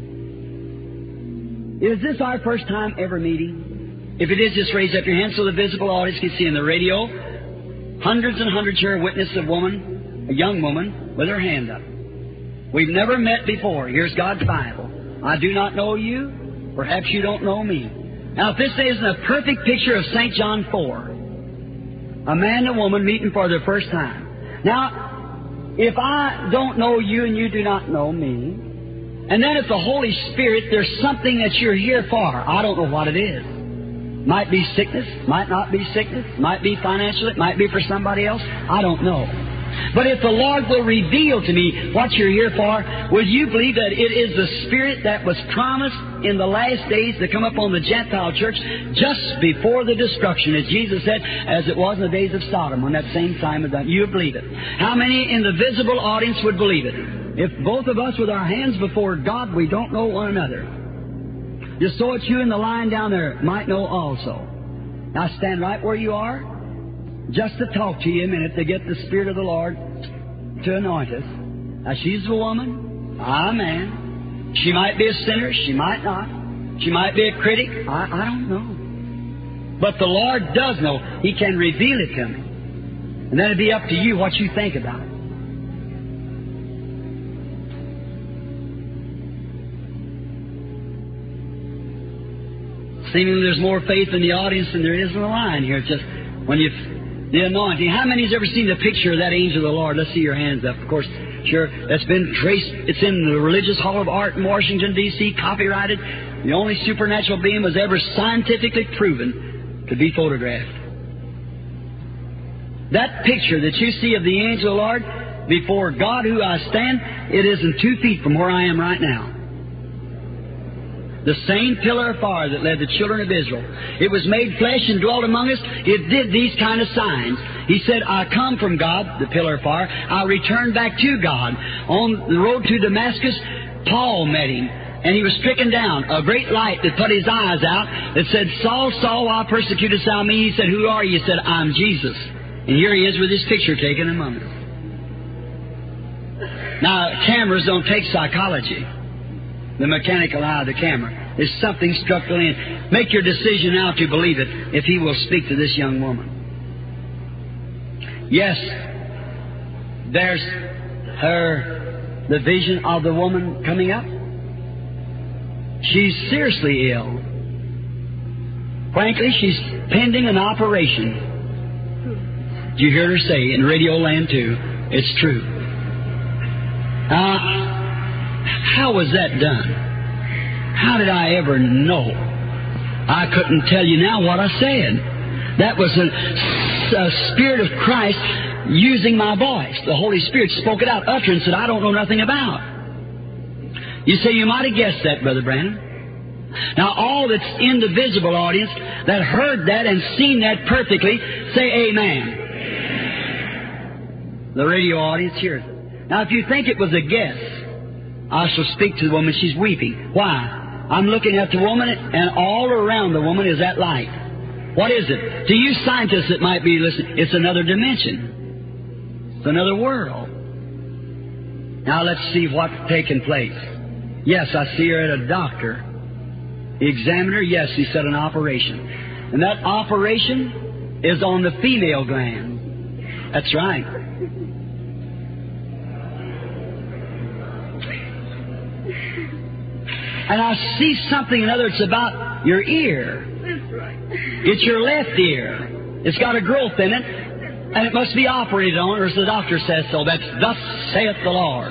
S3: Is this our first time ever meeting? If it is, just raise up your hand so the visible audience can see in the radio. Hundreds and hundreds here witness a woman, a young woman, with her hand up.
S1: We've never met before. Here's God's Bible. I do not know you. Perhaps you don't know me. Now, if this isn't a perfect picture of St. John 4, a man and a woman meeting for the first time. Now, if I don't know you and you do not know me, and then it's the Holy Spirit, there's something that you're here for. I don't know what it is. Might be sickness, might not be sickness, might be financial, it might be for somebody else. I don't know. But if the Lord will reveal to me what you're here for, will you believe that it is the Spirit that was promised in the last days to come upon the Gentile church just before the destruction, as Jesus said, as it was in the days of Sodom when that same time was done? You believe it. How many in the visible audience would believe it? If both of us with our hands before God, we don't know one another. Just so it's you in the line down there might know also. Now stand right where you are, just to talk to you a minute, to get the Spirit of the Lord to anoint us. Now she's a woman, I'm a man. She might be a sinner, she might not. She might be a critic, I don't know. But the Lord does know. He can reveal it to me. And then it'll be up to you what you think about it. Seemingly there's more faith in the audience than there is in the line here. Just when you, the anointing. How many's ever seen the picture of that angel of the Lord? Let's see your hands up. Of course, sure, that's been traced. It's in the Religious Hall of Art in Washington, D.C., copyrighted. The only supernatural being was ever scientifically proven to be photographed. That picture that you see of the angel of the Lord before God who I stand, it isn't 2 feet from where I am right now. The same pillar of fire that led the children of Israel. It was made flesh and dwelt among us. It did these kind of signs. He said, I come from God, the pillar of fire. I return back to God. On the road to Damascus, Paul met him. And he was stricken down. A great light that put his eyes out that said, Saul, Saul, why persecutest thou me? He said, who are you? He said, I'm Jesus. And here he is with his picture taken among us. Now, cameras don't take psychology. The mechanical eye of the camera. There's something structural in. Make your decision now to believe it if He will speak to this young woman. Yes, there's the vision of the woman coming up. She's seriously ill. Frankly, she's pending an operation. Did you hear her say in Radio Land too? It's true. How was that done? How did I ever know? I couldn't tell you now what I said. That was a Spirit of Christ using my voice. The Holy Spirit spoke it out, utterance that I don't know nothing about. You say you might have guessed that, Brother Branham. Now, all that's in the visible audience that heard that and seen that perfectly, say amen. The radio audience hears it. Now, if you think it was a guess, I shall speak to the woman. She's weeping. Why? I'm looking at the woman, and all around the woman is that light. What is it? To you scientists that might be listening, it's another dimension. It's another world. Now let's see what's taking place. Yes, I see her at a doctor. The examiner, yes, he said an operation. And that operation is on the female gland. That's right. And I see something another. It's about your ear. It's your left ear. It's got a growth in it, and it must be operated on, or as the doctor says so. That's thus saith the Lord.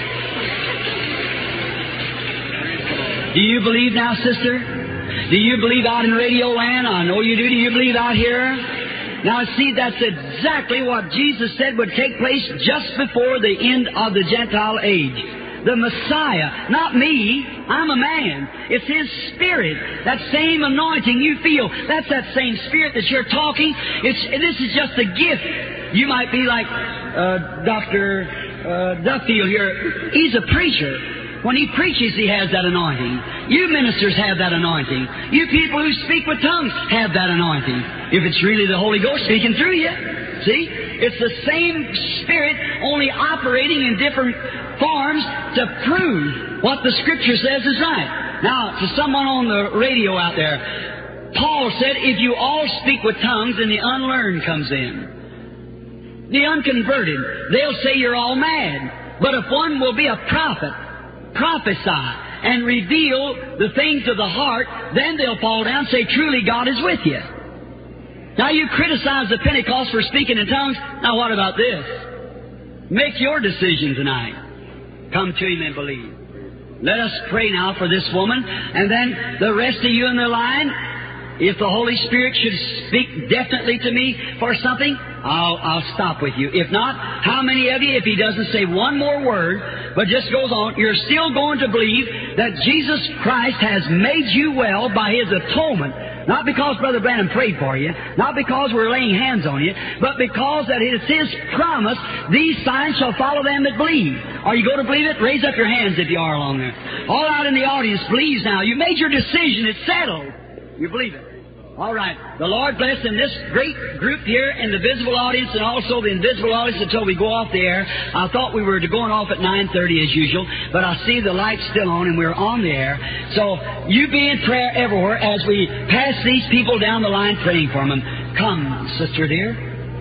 S1: Do you believe now, sister? Do you believe out in Radio Land? I know you do. Do you believe out here? Now, see, that's exactly what Jesus said would take place just before the end of the Gentile age. The Messiah, not me, I'm a man. It's His Spirit. That same anointing you feel, that's that same Spirit that you're talking. This is just a gift. You might be like Dr. Duffield here. He's a preacher. When he preaches, he has that anointing. You ministers have that anointing. You people who speak with tongues have that anointing. If it's really the Holy Ghost speaking through you. See? It's the same Spirit, only operating in different forms to prove what the Scripture says is right. Now, to someone on the radio out there, Paul said, if you all speak with tongues, then the unlearned comes in. The unconverted, they'll say you're all mad.
S3: But if one will be a prophet, prophesy, and reveal the things of the heart, then they'll fall down and say, truly God is with you. Now you criticize the Pentecost for speaking in tongues. Now what about this? Make your decision tonight. Come to Him and believe. Let us pray now for this woman, and then the rest of you in the line, if the Holy Spirit should speak definitely to me for something, I'll stop with you. If not, how many of you, if He doesn't say one more word, but just goes on, you're still going to believe that Jesus Christ has made you well by His atonement? Not because Brother Branham prayed for you, not because we're laying hands on you, but because that it's His promise, these signs shall follow them that believe. Are you going to believe it? Raise up your hands if you are along there. All out in the audience, please now. You made your decision. It's settled. You believe it. All right. The Lord bless in this great group here in the visible audience and also the invisible audience until we go off the air. I thought we were going off at 9:30 as usual, but I see the light's still on and we're on the air. So you be in prayer everywhere as we pass these people down the line praying for them. Come, sister dear.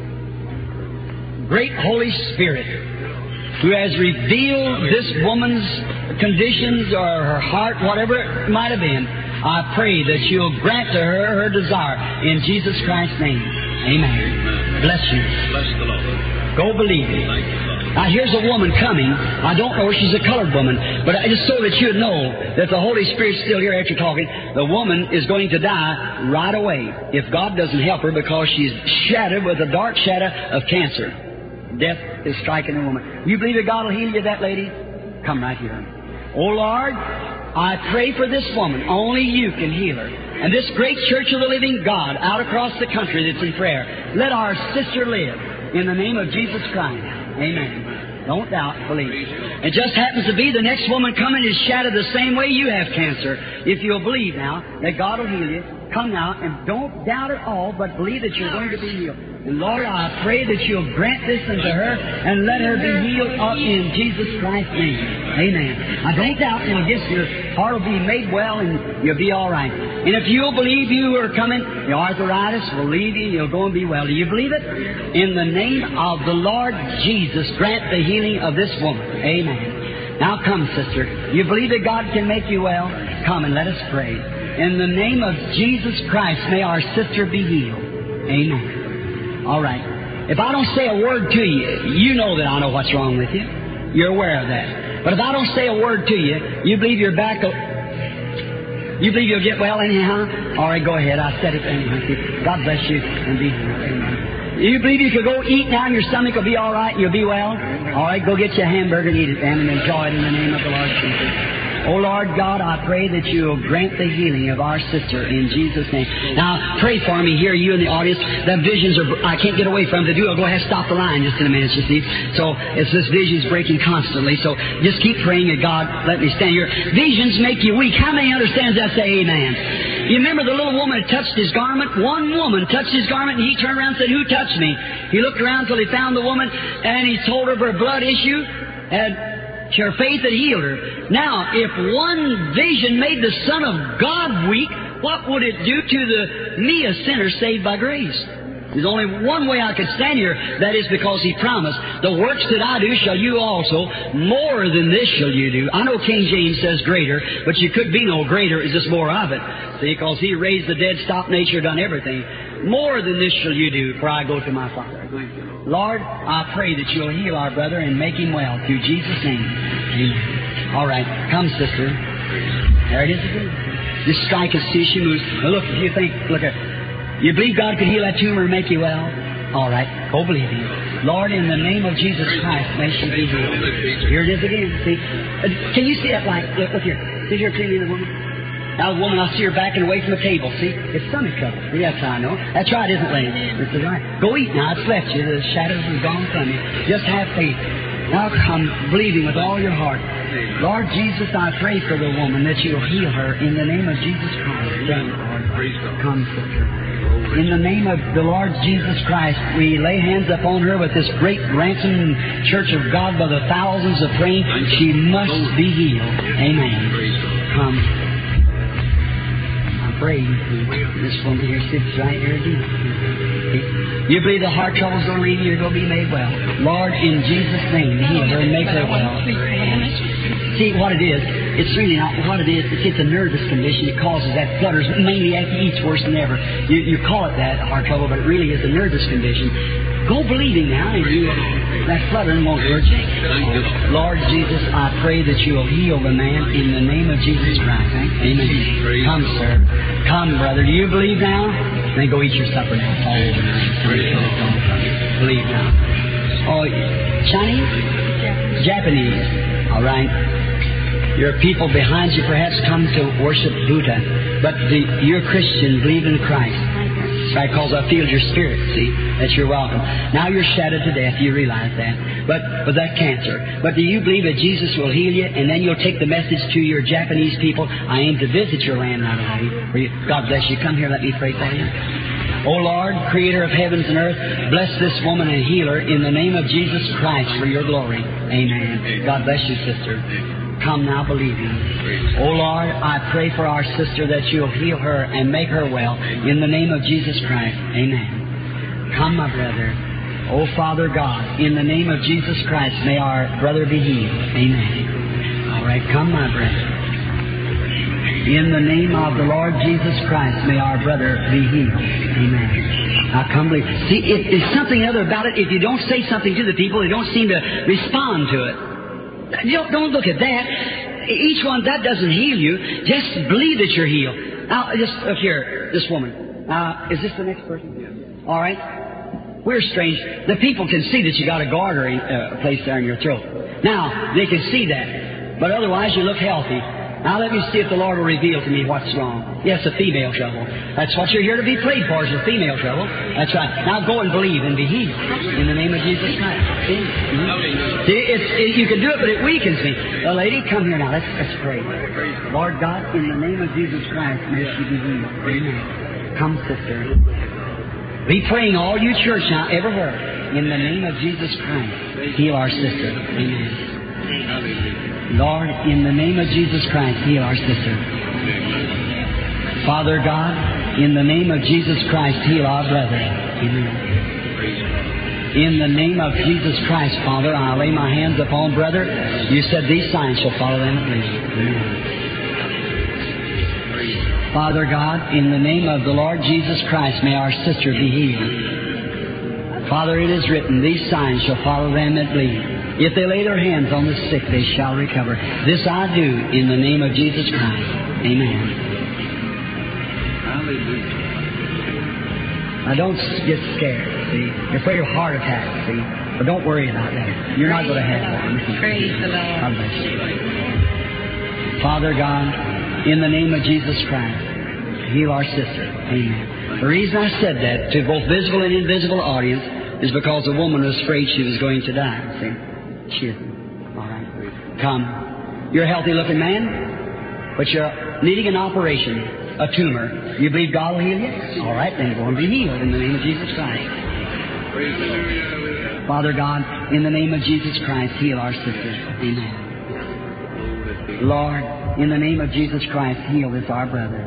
S3: Great Holy Spirit, who has revealed this woman's conditions or her heart, whatever it might have been, I pray that you'll grant to her her desire in Jesus Christ's name. Amen. Bless you.
S2: Bless the Lord.
S3: Go believe it.
S2: Thank you, Father.
S3: Now here's a woman coming. I don't know if she's a colored woman, but just so that you'd know that the Holy Spirit's still here after talking, the woman is going to die right away if God doesn't help her because she's shadowed with a dark shadow of cancer. Death is striking the woman. You believe that God will heal you, that lady? Come right here. Oh Lord, I pray for this woman. Only you can heal her. And this great church of the living God out across the country that's in prayer, let our sister live in the name of Jesus Christ. Amen. Don't doubt, believe. It just happens to be the next woman coming is shadowed the same way you have cancer. If you'll believe now that God will heal you, come now and don't doubt at all, but believe that you're going to be healed. And Lord, I pray that you'll grant this unto her and let her be healed up in Jesus Christ's name. Amen. I don't doubt, and I guess your heart will be made well and you'll be all right. And if you'll believe you are coming, the arthritis will leave you and you'll go and be well. Do you believe it? In the name of the Lord Jesus, grant the healing of this woman. Amen. Now come, sister. You believe that God can make you well? Come and let us pray. In the name of Jesus Christ, may our sister be healed. Amen. All right. If I don't say a word to you, you know that I know what's wrong with you. You're aware of that. But if I don't say a word to you, you believe you're back. You believe you'll get well anyhow? All right, go ahead. I said it anyhow. God bless you and be healed. Amen. You believe you could go eat now and your stomach will be all right and you'll be well? All right, go get you a hamburger and eat it, then, and enjoy it in the name of the Lord Jesus. Oh, Lord God, I pray that you'll grant the healing of our sister in Jesus' name. Now, pray for me here, you in the audience. The visions I can't get away from. To do, I'll go ahead and stop the line just in a minute, you see. So, it's this vision's breaking constantly. So, just keep praying that God let me stand here. Visions make you weak. How many understands that? Say amen. You remember the little woman that touched his garment? One woman touched his garment and he turned around and said, who touched me? He looked around until he found the woman and he told her of her blood issue and her faith had healed her. Now, if one vision made the Son of God weak, what would it do to me, a sinner saved by grace? There's only one way I could stand here. That is because He promised, the works that I do shall you also, more than this shall you do. I know King James says greater, but you could be no greater, it's just more of it. See, because He raised the dead, stopped nature, done everything. More than this shall you do, for I go to my Father. Lord, I pray that you'll heal our brother and make him well through Jesus' name. Amen. All right, come, sister. There it is again. Just strike and see she moves. Now look, if you think, look at, you believe God could heal that tumor and make you well? All right, go believe Him. Lord, in the name of Jesus Christ, may she be healed. Here it is again. See, can you see that light? Look here. See here clearly the woman? Now the woman, I see her backing away from the table. See, it's stomach trouble. Yes, I know. That's right, isn't it, lady? This is right. Go eat now. It's left you. The shadows have gone from you. Just have faith. Now come believing with all your heart. Lord Jesus, I pray for the woman that you'll heal her in the name of Jesus Christ. Lord, come, sister. In the name of the Lord Jesus Christ, we lay hands upon her with this great ransom church of God by the thousands of praying. She must be healed. Amen. Come. pray. This woman here sits right here again. You believe the heart trouble's going to leave you, you're going to be made well. Lord, in Jesus' name, heal her and make her well. See what it is? It's really not what it is. It's a nervous condition. It causes that flutters, mainly after it eats worse than ever. You call it that, heart trouble, but it really is a nervous condition. Go believing now, and that fluttering won't hurt you. Lord Jesus, I pray that you will heal the man in the name of Jesus Christ. Amen. Come, sir. Come, brother. Do you believe now? Then go eat your supper now. It's all over now. Believe now. Oh, Chinese? Japanese. All right. Your people behind you perhaps come to worship Buddha, but you're Christian, believe in Christ. Right, because I feel your spirit, see, that you're welcome. Now you're shattered to death, you realize that, but with that cancer. But do you believe that Jesus will heal you, and then you'll take the message to your Japanese people? I aim to visit your land not only. God bless you. Come here, let me pray for you. O Lord, creator of heavens and earth, bless this woman and heal her in the name of Jesus Christ for your glory. Amen. God bless you, sister. Come now, believing. Oh Lord, I pray for our sister that you'll heal her and make her well in the name of Jesus Christ. Amen. Come, my brother. Oh Father God, in the name of Jesus Christ, may our brother be healed. Amen. All right, come, my brother. In the name of the Lord Jesus Christ, may our brother be healed. Amen. Now come, believe. See, there's something other about it. If you don't say something to the people, they don't seem to respond to it. Don't look at that. Each one, that doesn't heal you. Just believe that you're healed. Now, just look here, this woman. Is this the next person? Yes. All right. We're strange. The people can see that you got a garter placed there in your throat. Now, they can see that. But otherwise, you look healthy. Now, let me see if the Lord will reveal to me what's wrong. Yes, a female trouble. That's what you're here to be prayed for, is a female trouble. That's right. Now, go and believe and be healed in the name of Jesus Christ. See, you can do it, but it weakens me. The lady, come here now. Let's pray. Lord God, in the name of Jesus Christ, may she be healed. Amen. Come, sister. Be praying, all you church now, everywhere. In the name of Jesus Christ, heal our sister. Amen. Lord, in the name of Jesus Christ, heal our sister. Father God, in the name of Jesus Christ, heal our brother. Amen. In the name of Jesus Christ, Father, I lay my hands upon brother. You said these signs shall follow them that believe. Amen. Father God, in the name of the Lord Jesus Christ, may our sister be healed. Father, it is written, these signs shall follow them that believe. If they lay their hands on the sick, they shall recover. This I do in the name of Jesus Christ. Amen. Now don't get scared, see. You're afraid of heart attack, see. But don't worry about that. You're not going to have one.
S2: Praise the Lord.
S3: God bless you. Father God, in the name of Jesus Christ, heal our sister. Amen. The reason I said that to both visible and invisible audience is because the woman was afraid she was going to die, see. She isn't. All right. Come. You're a healthy-looking man, but you're needing an operation, a tumor. You believe God will heal you? All right, then go and be healed in the name of Jesus Christ. Father God, in the name of Jesus Christ, heal our sister. Amen. Lord, in the name of Jesus Christ, heal this our brother.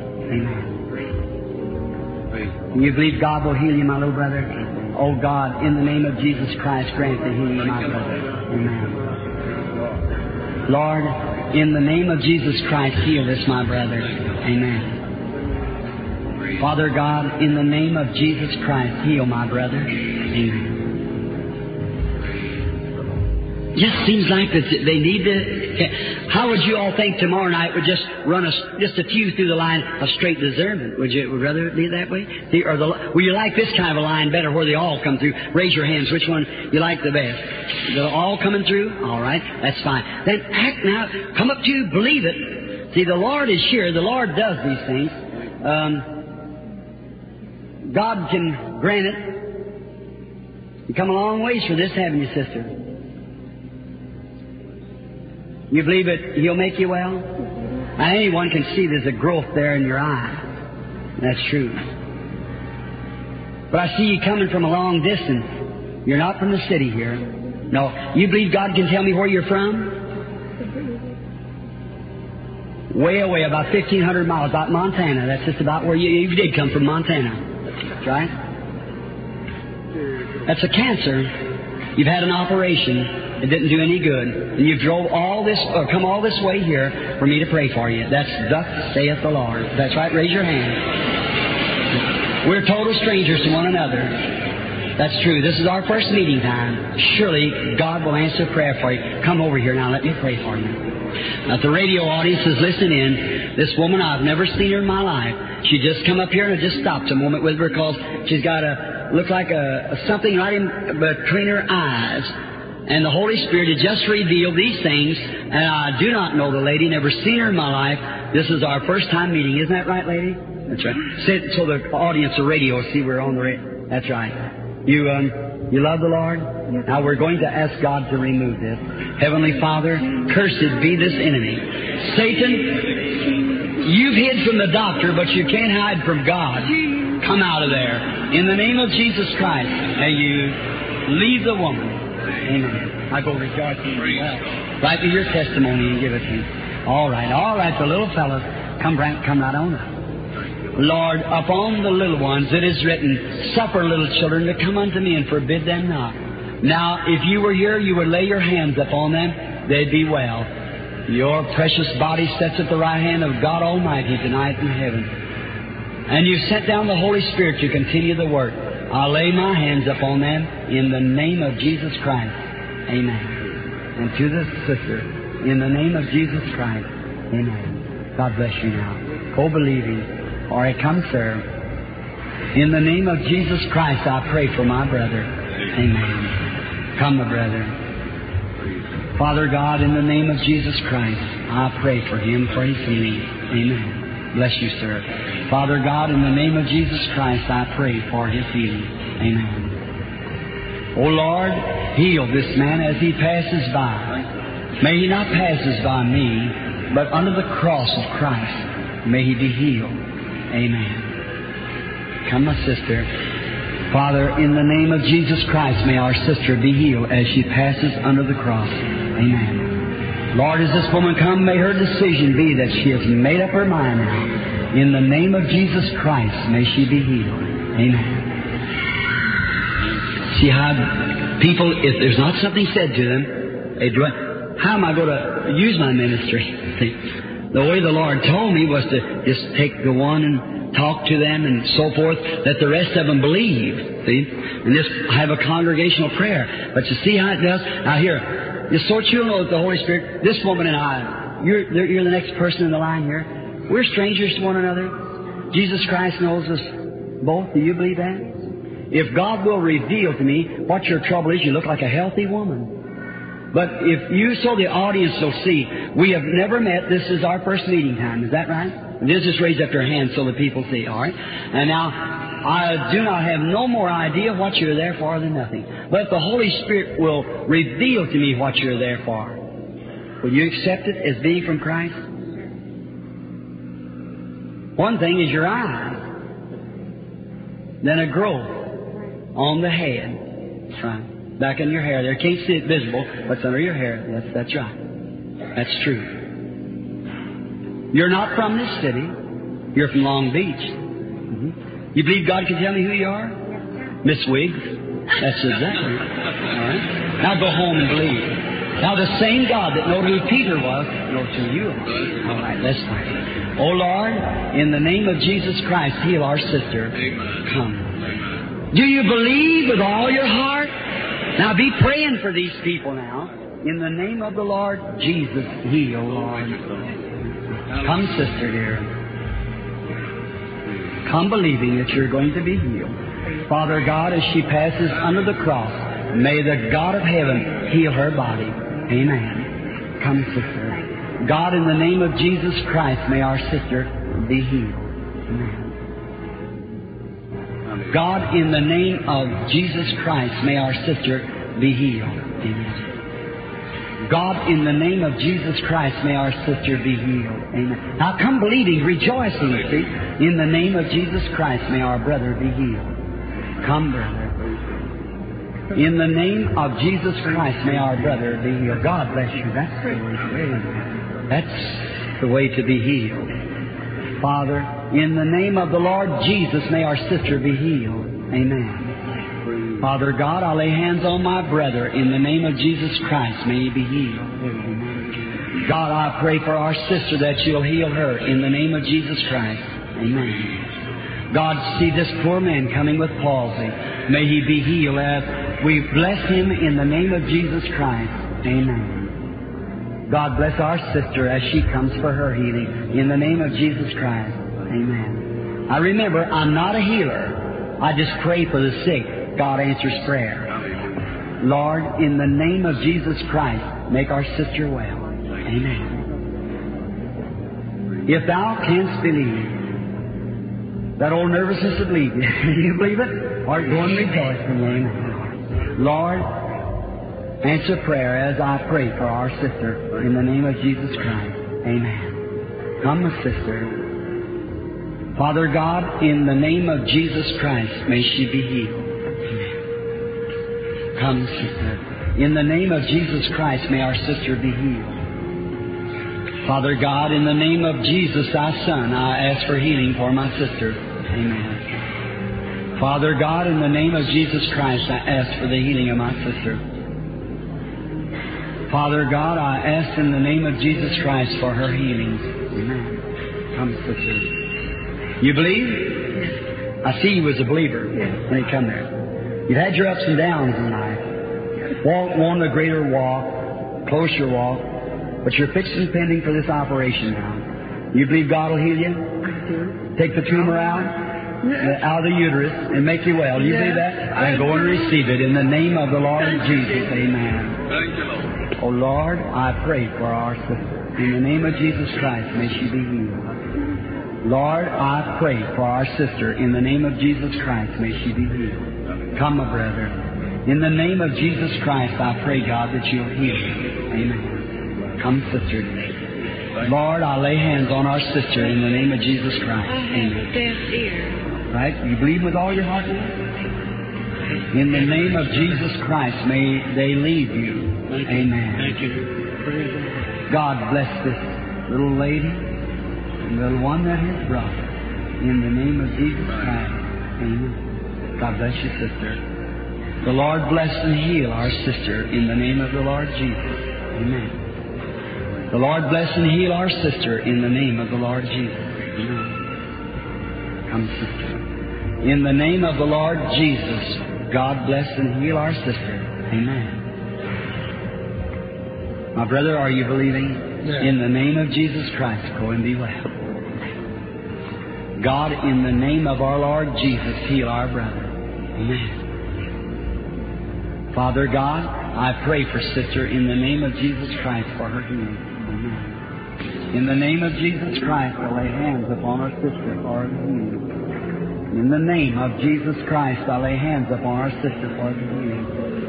S3: Amen. You believe God will heal you, my little brother? Oh God, in the name of Jesus Christ, grant the healing of my brother. Amen. Lord, in the name of Jesus Christ, heal this my brother. Amen. Father God, in the name of Jesus Christ, heal my brother. Amen. Just seems like that they need to. How would you all think tomorrow night would just run just a few through the line of straight discernment? Would you rather be that way? Would you like this kind of a line better where they all come through? Raise your hands. Which one you like the best? They're all coming through? All right. That's fine. Then act now. Come up to you. Believe it. See, the Lord is here. The Lord does these things. God can grant it. You come a long ways for this, haven't you, sister? You believe it, He'll make you well? Now, anyone can see there's a growth there in your eye. That's true. But I see you coming from a long distance. You're not from the city here. No. You believe God can tell me where you're from?
S1: way away, about 1,500 miles, about Montana. That's just about where you did come from, Montana. That's right. That's a cancer. You've had an operation. It didn't do any good. And you've come all this way here for me to pray for you. That's thus saith the Lord. That's right. Raise your hand. We're total strangers to one another. That's true. This is our first meeting time. Surely God will answer prayer for you. Come over here now. Let me pray for you. Now, if the radio audience is listening in, this woman, I've never seen her in my life. She just come up here and I just stopped a moment with her because she's got look like something right in between her eyes. And the Holy Spirit had just revealed these things, and I do not know the lady, never seen her in my life. This is our first time meeting. Isn't that right, lady? That's right. Sit so the audience of radio will see we're on the radio. That's right. You love the Lord? Yes. Now we're going to ask God to remove this. Heavenly Father, cursed be this enemy. Satan, you've hid from the doctor, but you can't hide from God. Come out of there. In the name of Jesus Christ, and you leave the woman. Amen. I go rejoicing. Well, write me your testimony and give it to him. All right. The little fellas, come right on up. Lord, upon the little ones it is written, suffer little children to come unto me and forbid them not. Now, if you were here, you would lay your hands upon them, they'd be well. Your precious body sits at the right hand of God Almighty tonight in heaven. And you sent down the Holy Spirit to continue the work. I'll lay my hands upon them in the name of Jesus Christ. Amen. And to the sister, in the name of Jesus Christ. Amen. God bless you now. Go believing. All right, come, sir. In the name of Jesus Christ, I pray for my brother. Amen. Come, my brother. Father God, in the name of Jesus Christ, I pray for him for his healing. Amen. Bless you, sir. Father God, in the name of Jesus Christ, I pray for his healing. Amen. O Lord, heal this man as he passes by. May he not passes by me, but under the cross of Christ, may he be healed. Amen. Come, my sister. Father, in the name of Jesus Christ, may our sister be healed as she passes under the cross. Amen. Lord, as this woman comes, may her decision be that she has made up her mind now. In the name of Jesus Christ, may she be healed. Amen. See how people, if there's not something said to them, they do it. How am I going to use my ministry? See, the way the Lord told me was to just take the one and talk to them and so forth, that the rest of them believe. See? And just have a congregational prayer. But you see how it does? Now here, just so you'll know that the Holy Spirit, this woman and I, you're the next person in the line here. We're strangers to one another. Jesus Christ knows us both. Do you believe that? If God will reveal to me what your trouble is, you look like a healthy woman. But if you, so the audience will see, we have never met. This is our first meeting time. Is that right? And just raise up your hand so the people see. All right? And now, I do not have no more idea what you're there for than nothing. But the Holy Spirit will reveal to me what you're there for. Will you accept it as being from Christ? One thing is your eyes. Then a growth on the head. That's right. Back in your hair there. Can't see it visible, but it's under your hair. Yes, that's right. That's true. You're not from this city. You're from Long Beach. Mm-hmm. You believe God can tell me who you are? Miss Wiggs? That's exactly right. All right. Now go home and believe. Now the same God that knows who Peter was knows who you are. All right, let's pray. Oh Lord, in the name of Jesus Christ, heal our sister. Come. Do you believe with all your heart? Now be praying for these people now. In the name of the Lord Jesus, heal, Lord. Come, sister dear. Come believing that you're going to be healed. Father God, as she passes under the cross, may the God of heaven heal her body. Amen. Come, sister. God, in the name of Jesus Christ, may our sister be healed. Amen. God, in the name of Jesus Christ, may our sister be healed. Amen. God, in the name of Jesus Christ, may our sister be healed. Amen. Now come believing, rejoicing, see. In the name of Jesus Christ, may our brother be healed. Come, brother. In the name of Jesus Christ, may our brother be healed. God bless you. That's great.
S3: the way to be healed. Father, in the name of the Lord Jesus, may our sister be healed. Amen. Father God, I lay hands on my brother. In the name of Jesus Christ, may he be healed. God, I pray for our sister that you'll heal her. In the name of Jesus Christ. Amen. God, see this poor man coming with palsy. May he be healed as we bless him in the name of Jesus Christ. Amen. God bless our sister as she comes for her healing. In the name of Jesus Christ. Amen. I remember, I'm not a healer. I just pray for the sick. God answers prayer. Lord, in the name of Jesus Christ, make our sister well. Amen. If thou canst believe, that old nervousness would leave you. You believe it? Heart go and rejoice in the name. Lord, answer prayer as I pray for our sister in the name of Jesus Christ. Amen. Come, my sister. Father God, in the name of Jesus Christ, may she be healed. Amen. Come, sister. In the name of Jesus Christ, may our sister be healed. Father God, in the name of Jesus, thy Son, I ask for healing for my sister. Amen. Father God, in the name of Jesus Christ, I ask for the healing of my sister. Father God, I ask in the name of Jesus Christ for her healing. Amen. Come, sister. You believe? I see you as a believer when you come there. You've had your ups and downs in life. Want a greater walk, closer walk. But you're fixed and pending for this operation now. You believe God will heal you?
S2: I do.
S3: Take the tumor out of the uterus and make you well. You believe that? Then go and receive it in the name of the Lord Jesus. Amen.
S4: Thank you, Lord.
S3: Oh Lord, I pray for our sister. In the name of Jesus Christ, may she be healed. Lord, I pray for our sister. In the name of Jesus Christ, may she be healed. Come, my brother. In the name of Jesus Christ, I pray, God, that you'll heal her. Amen. Come, sister. Lord, I lay hands on our sister in the name of Jesus Christ.
S2: I have a deaf ear.
S3: Right? You believe with all your heart? In the name of Jesus Christ, may they leave you. Amen.
S1: Thank you.
S3: God bless this little lady and the one that has brought her. In the name of Jesus Christ. Amen. God bless you, sister. The Lord bless and heal our sister in the name of the Lord Jesus. Amen. The Lord bless and heal our sister in the name of the Lord Jesus. Amen. Come, sister. In the name of the Lord Jesus, God bless and heal our sister. Amen. My brother, are you believing?
S1: Yeah.
S3: In the name of Jesus Christ, go and be well. God, in the name of our Lord Jesus, heal our brother. Amen. Father God, I pray for sister in the name of Jesus Christ for her healing. Amen. In the name of Jesus Christ, I lay hands upon our sister for her healing. In the name of Jesus Christ, I lay hands upon our sister for her healing.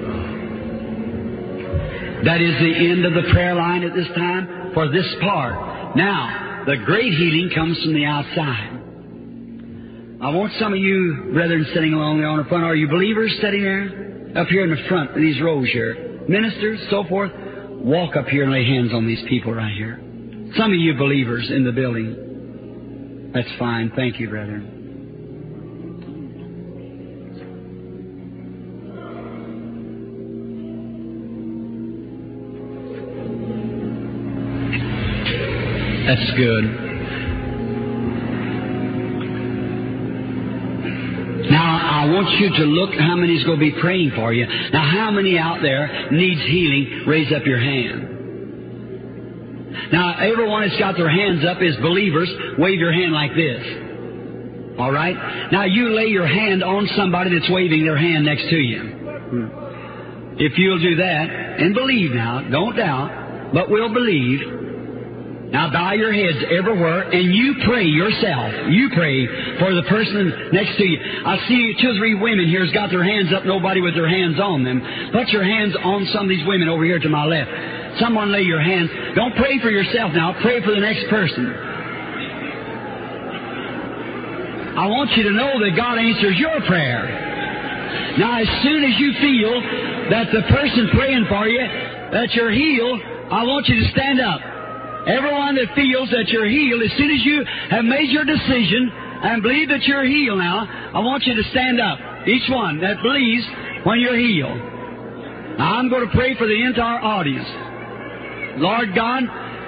S3: That is the end of the prayer line at this time for this part. Now, the great healing comes from the outside. I want some of you brethren sitting along there on the front. Are you believers sitting there? Up here in the front of these rows here. Ministers, so forth. Walk up here and lay hands on these people right here. Some of you believers in the building. That's fine. Thank you, brethren. That's good. Now, I want you to look how many's going to be praying for you. Now, how many out there needs healing? Raise up your hand. Now, everyone that's got their hands up is believers. Wave your hand like this. All right? Now, you lay your hand on somebody that's waving their hand next to you. If you'll do that, and believe now, don't doubt, but we'll believe. Now bow your heads everywhere, and you pray yourself. You pray for the person next to you. I see 2 or 3 women here has got their hands up, nobody with their hands on them. Put your hands on some of these women over here to my left. Someone lay your hands. Don't pray for yourself now. Pray for the next person. I want you to know that God answers your prayer. Now, as soon as you feel that the person praying for you, that you're healed, I want you to stand up.
S1: Everyone that feels that you're healed, as soon as you have made your decision and believe that you're healed now, I want you to stand up. Each one that believes when you're healed. Now, I'm going to pray for the entire audience. Lord God,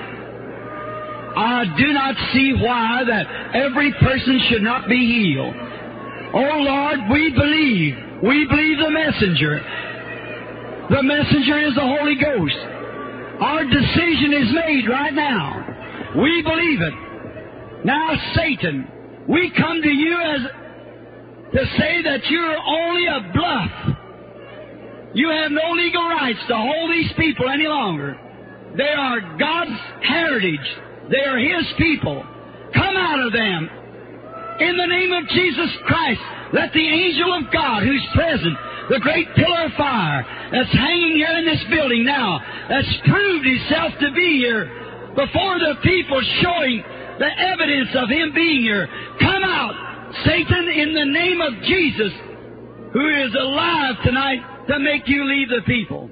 S1: I do not see why that every person should not be healed. Oh Lord, we believe. We believe the messenger. The messenger is the Holy Ghost. Our decision is made right now. We believe it. Now, Satan, we come to you to say that you're only a bluff. You have no legal rights to hold these people any longer. They are God's heritage. They are His people. Come out of them. In the name of Jesus Christ, let the angel of God who's present, the great pillar of fire that's hanging here in this building now, that's proved Himself to be here before the people, showing the evidence of Him being here. Come out, Satan, in the name of Jesus, who is alive tonight to make you leave the people.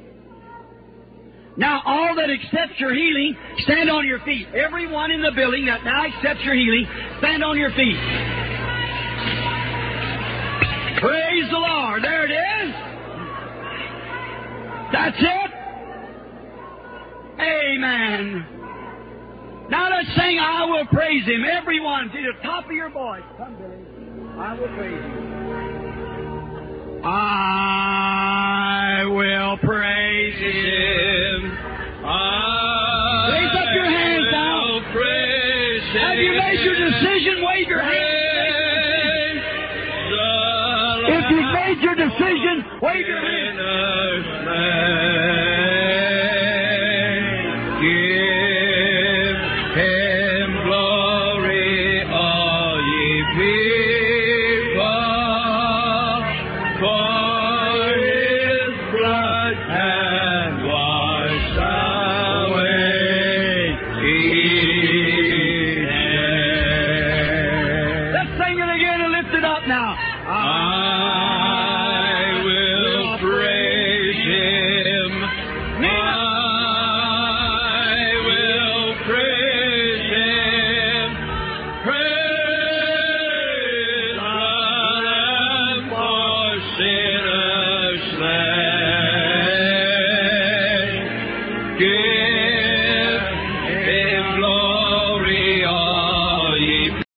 S1: Now, all that accept your healing, stand on your feet. Everyone in the building that now accepts your healing, stand on your feet. Praise the Lord. There it is. That's it. Amen. Now let's sing I Will Praise Him. Everyone, to the top of your voice. Come, Billy. I will praise Him. I will praise Him. Raise up your hands now. Have you made your decision? Wave your hands. If you've made your decision, wave your hands.
S4: Give Him glory, all ye people, for His blood has washed away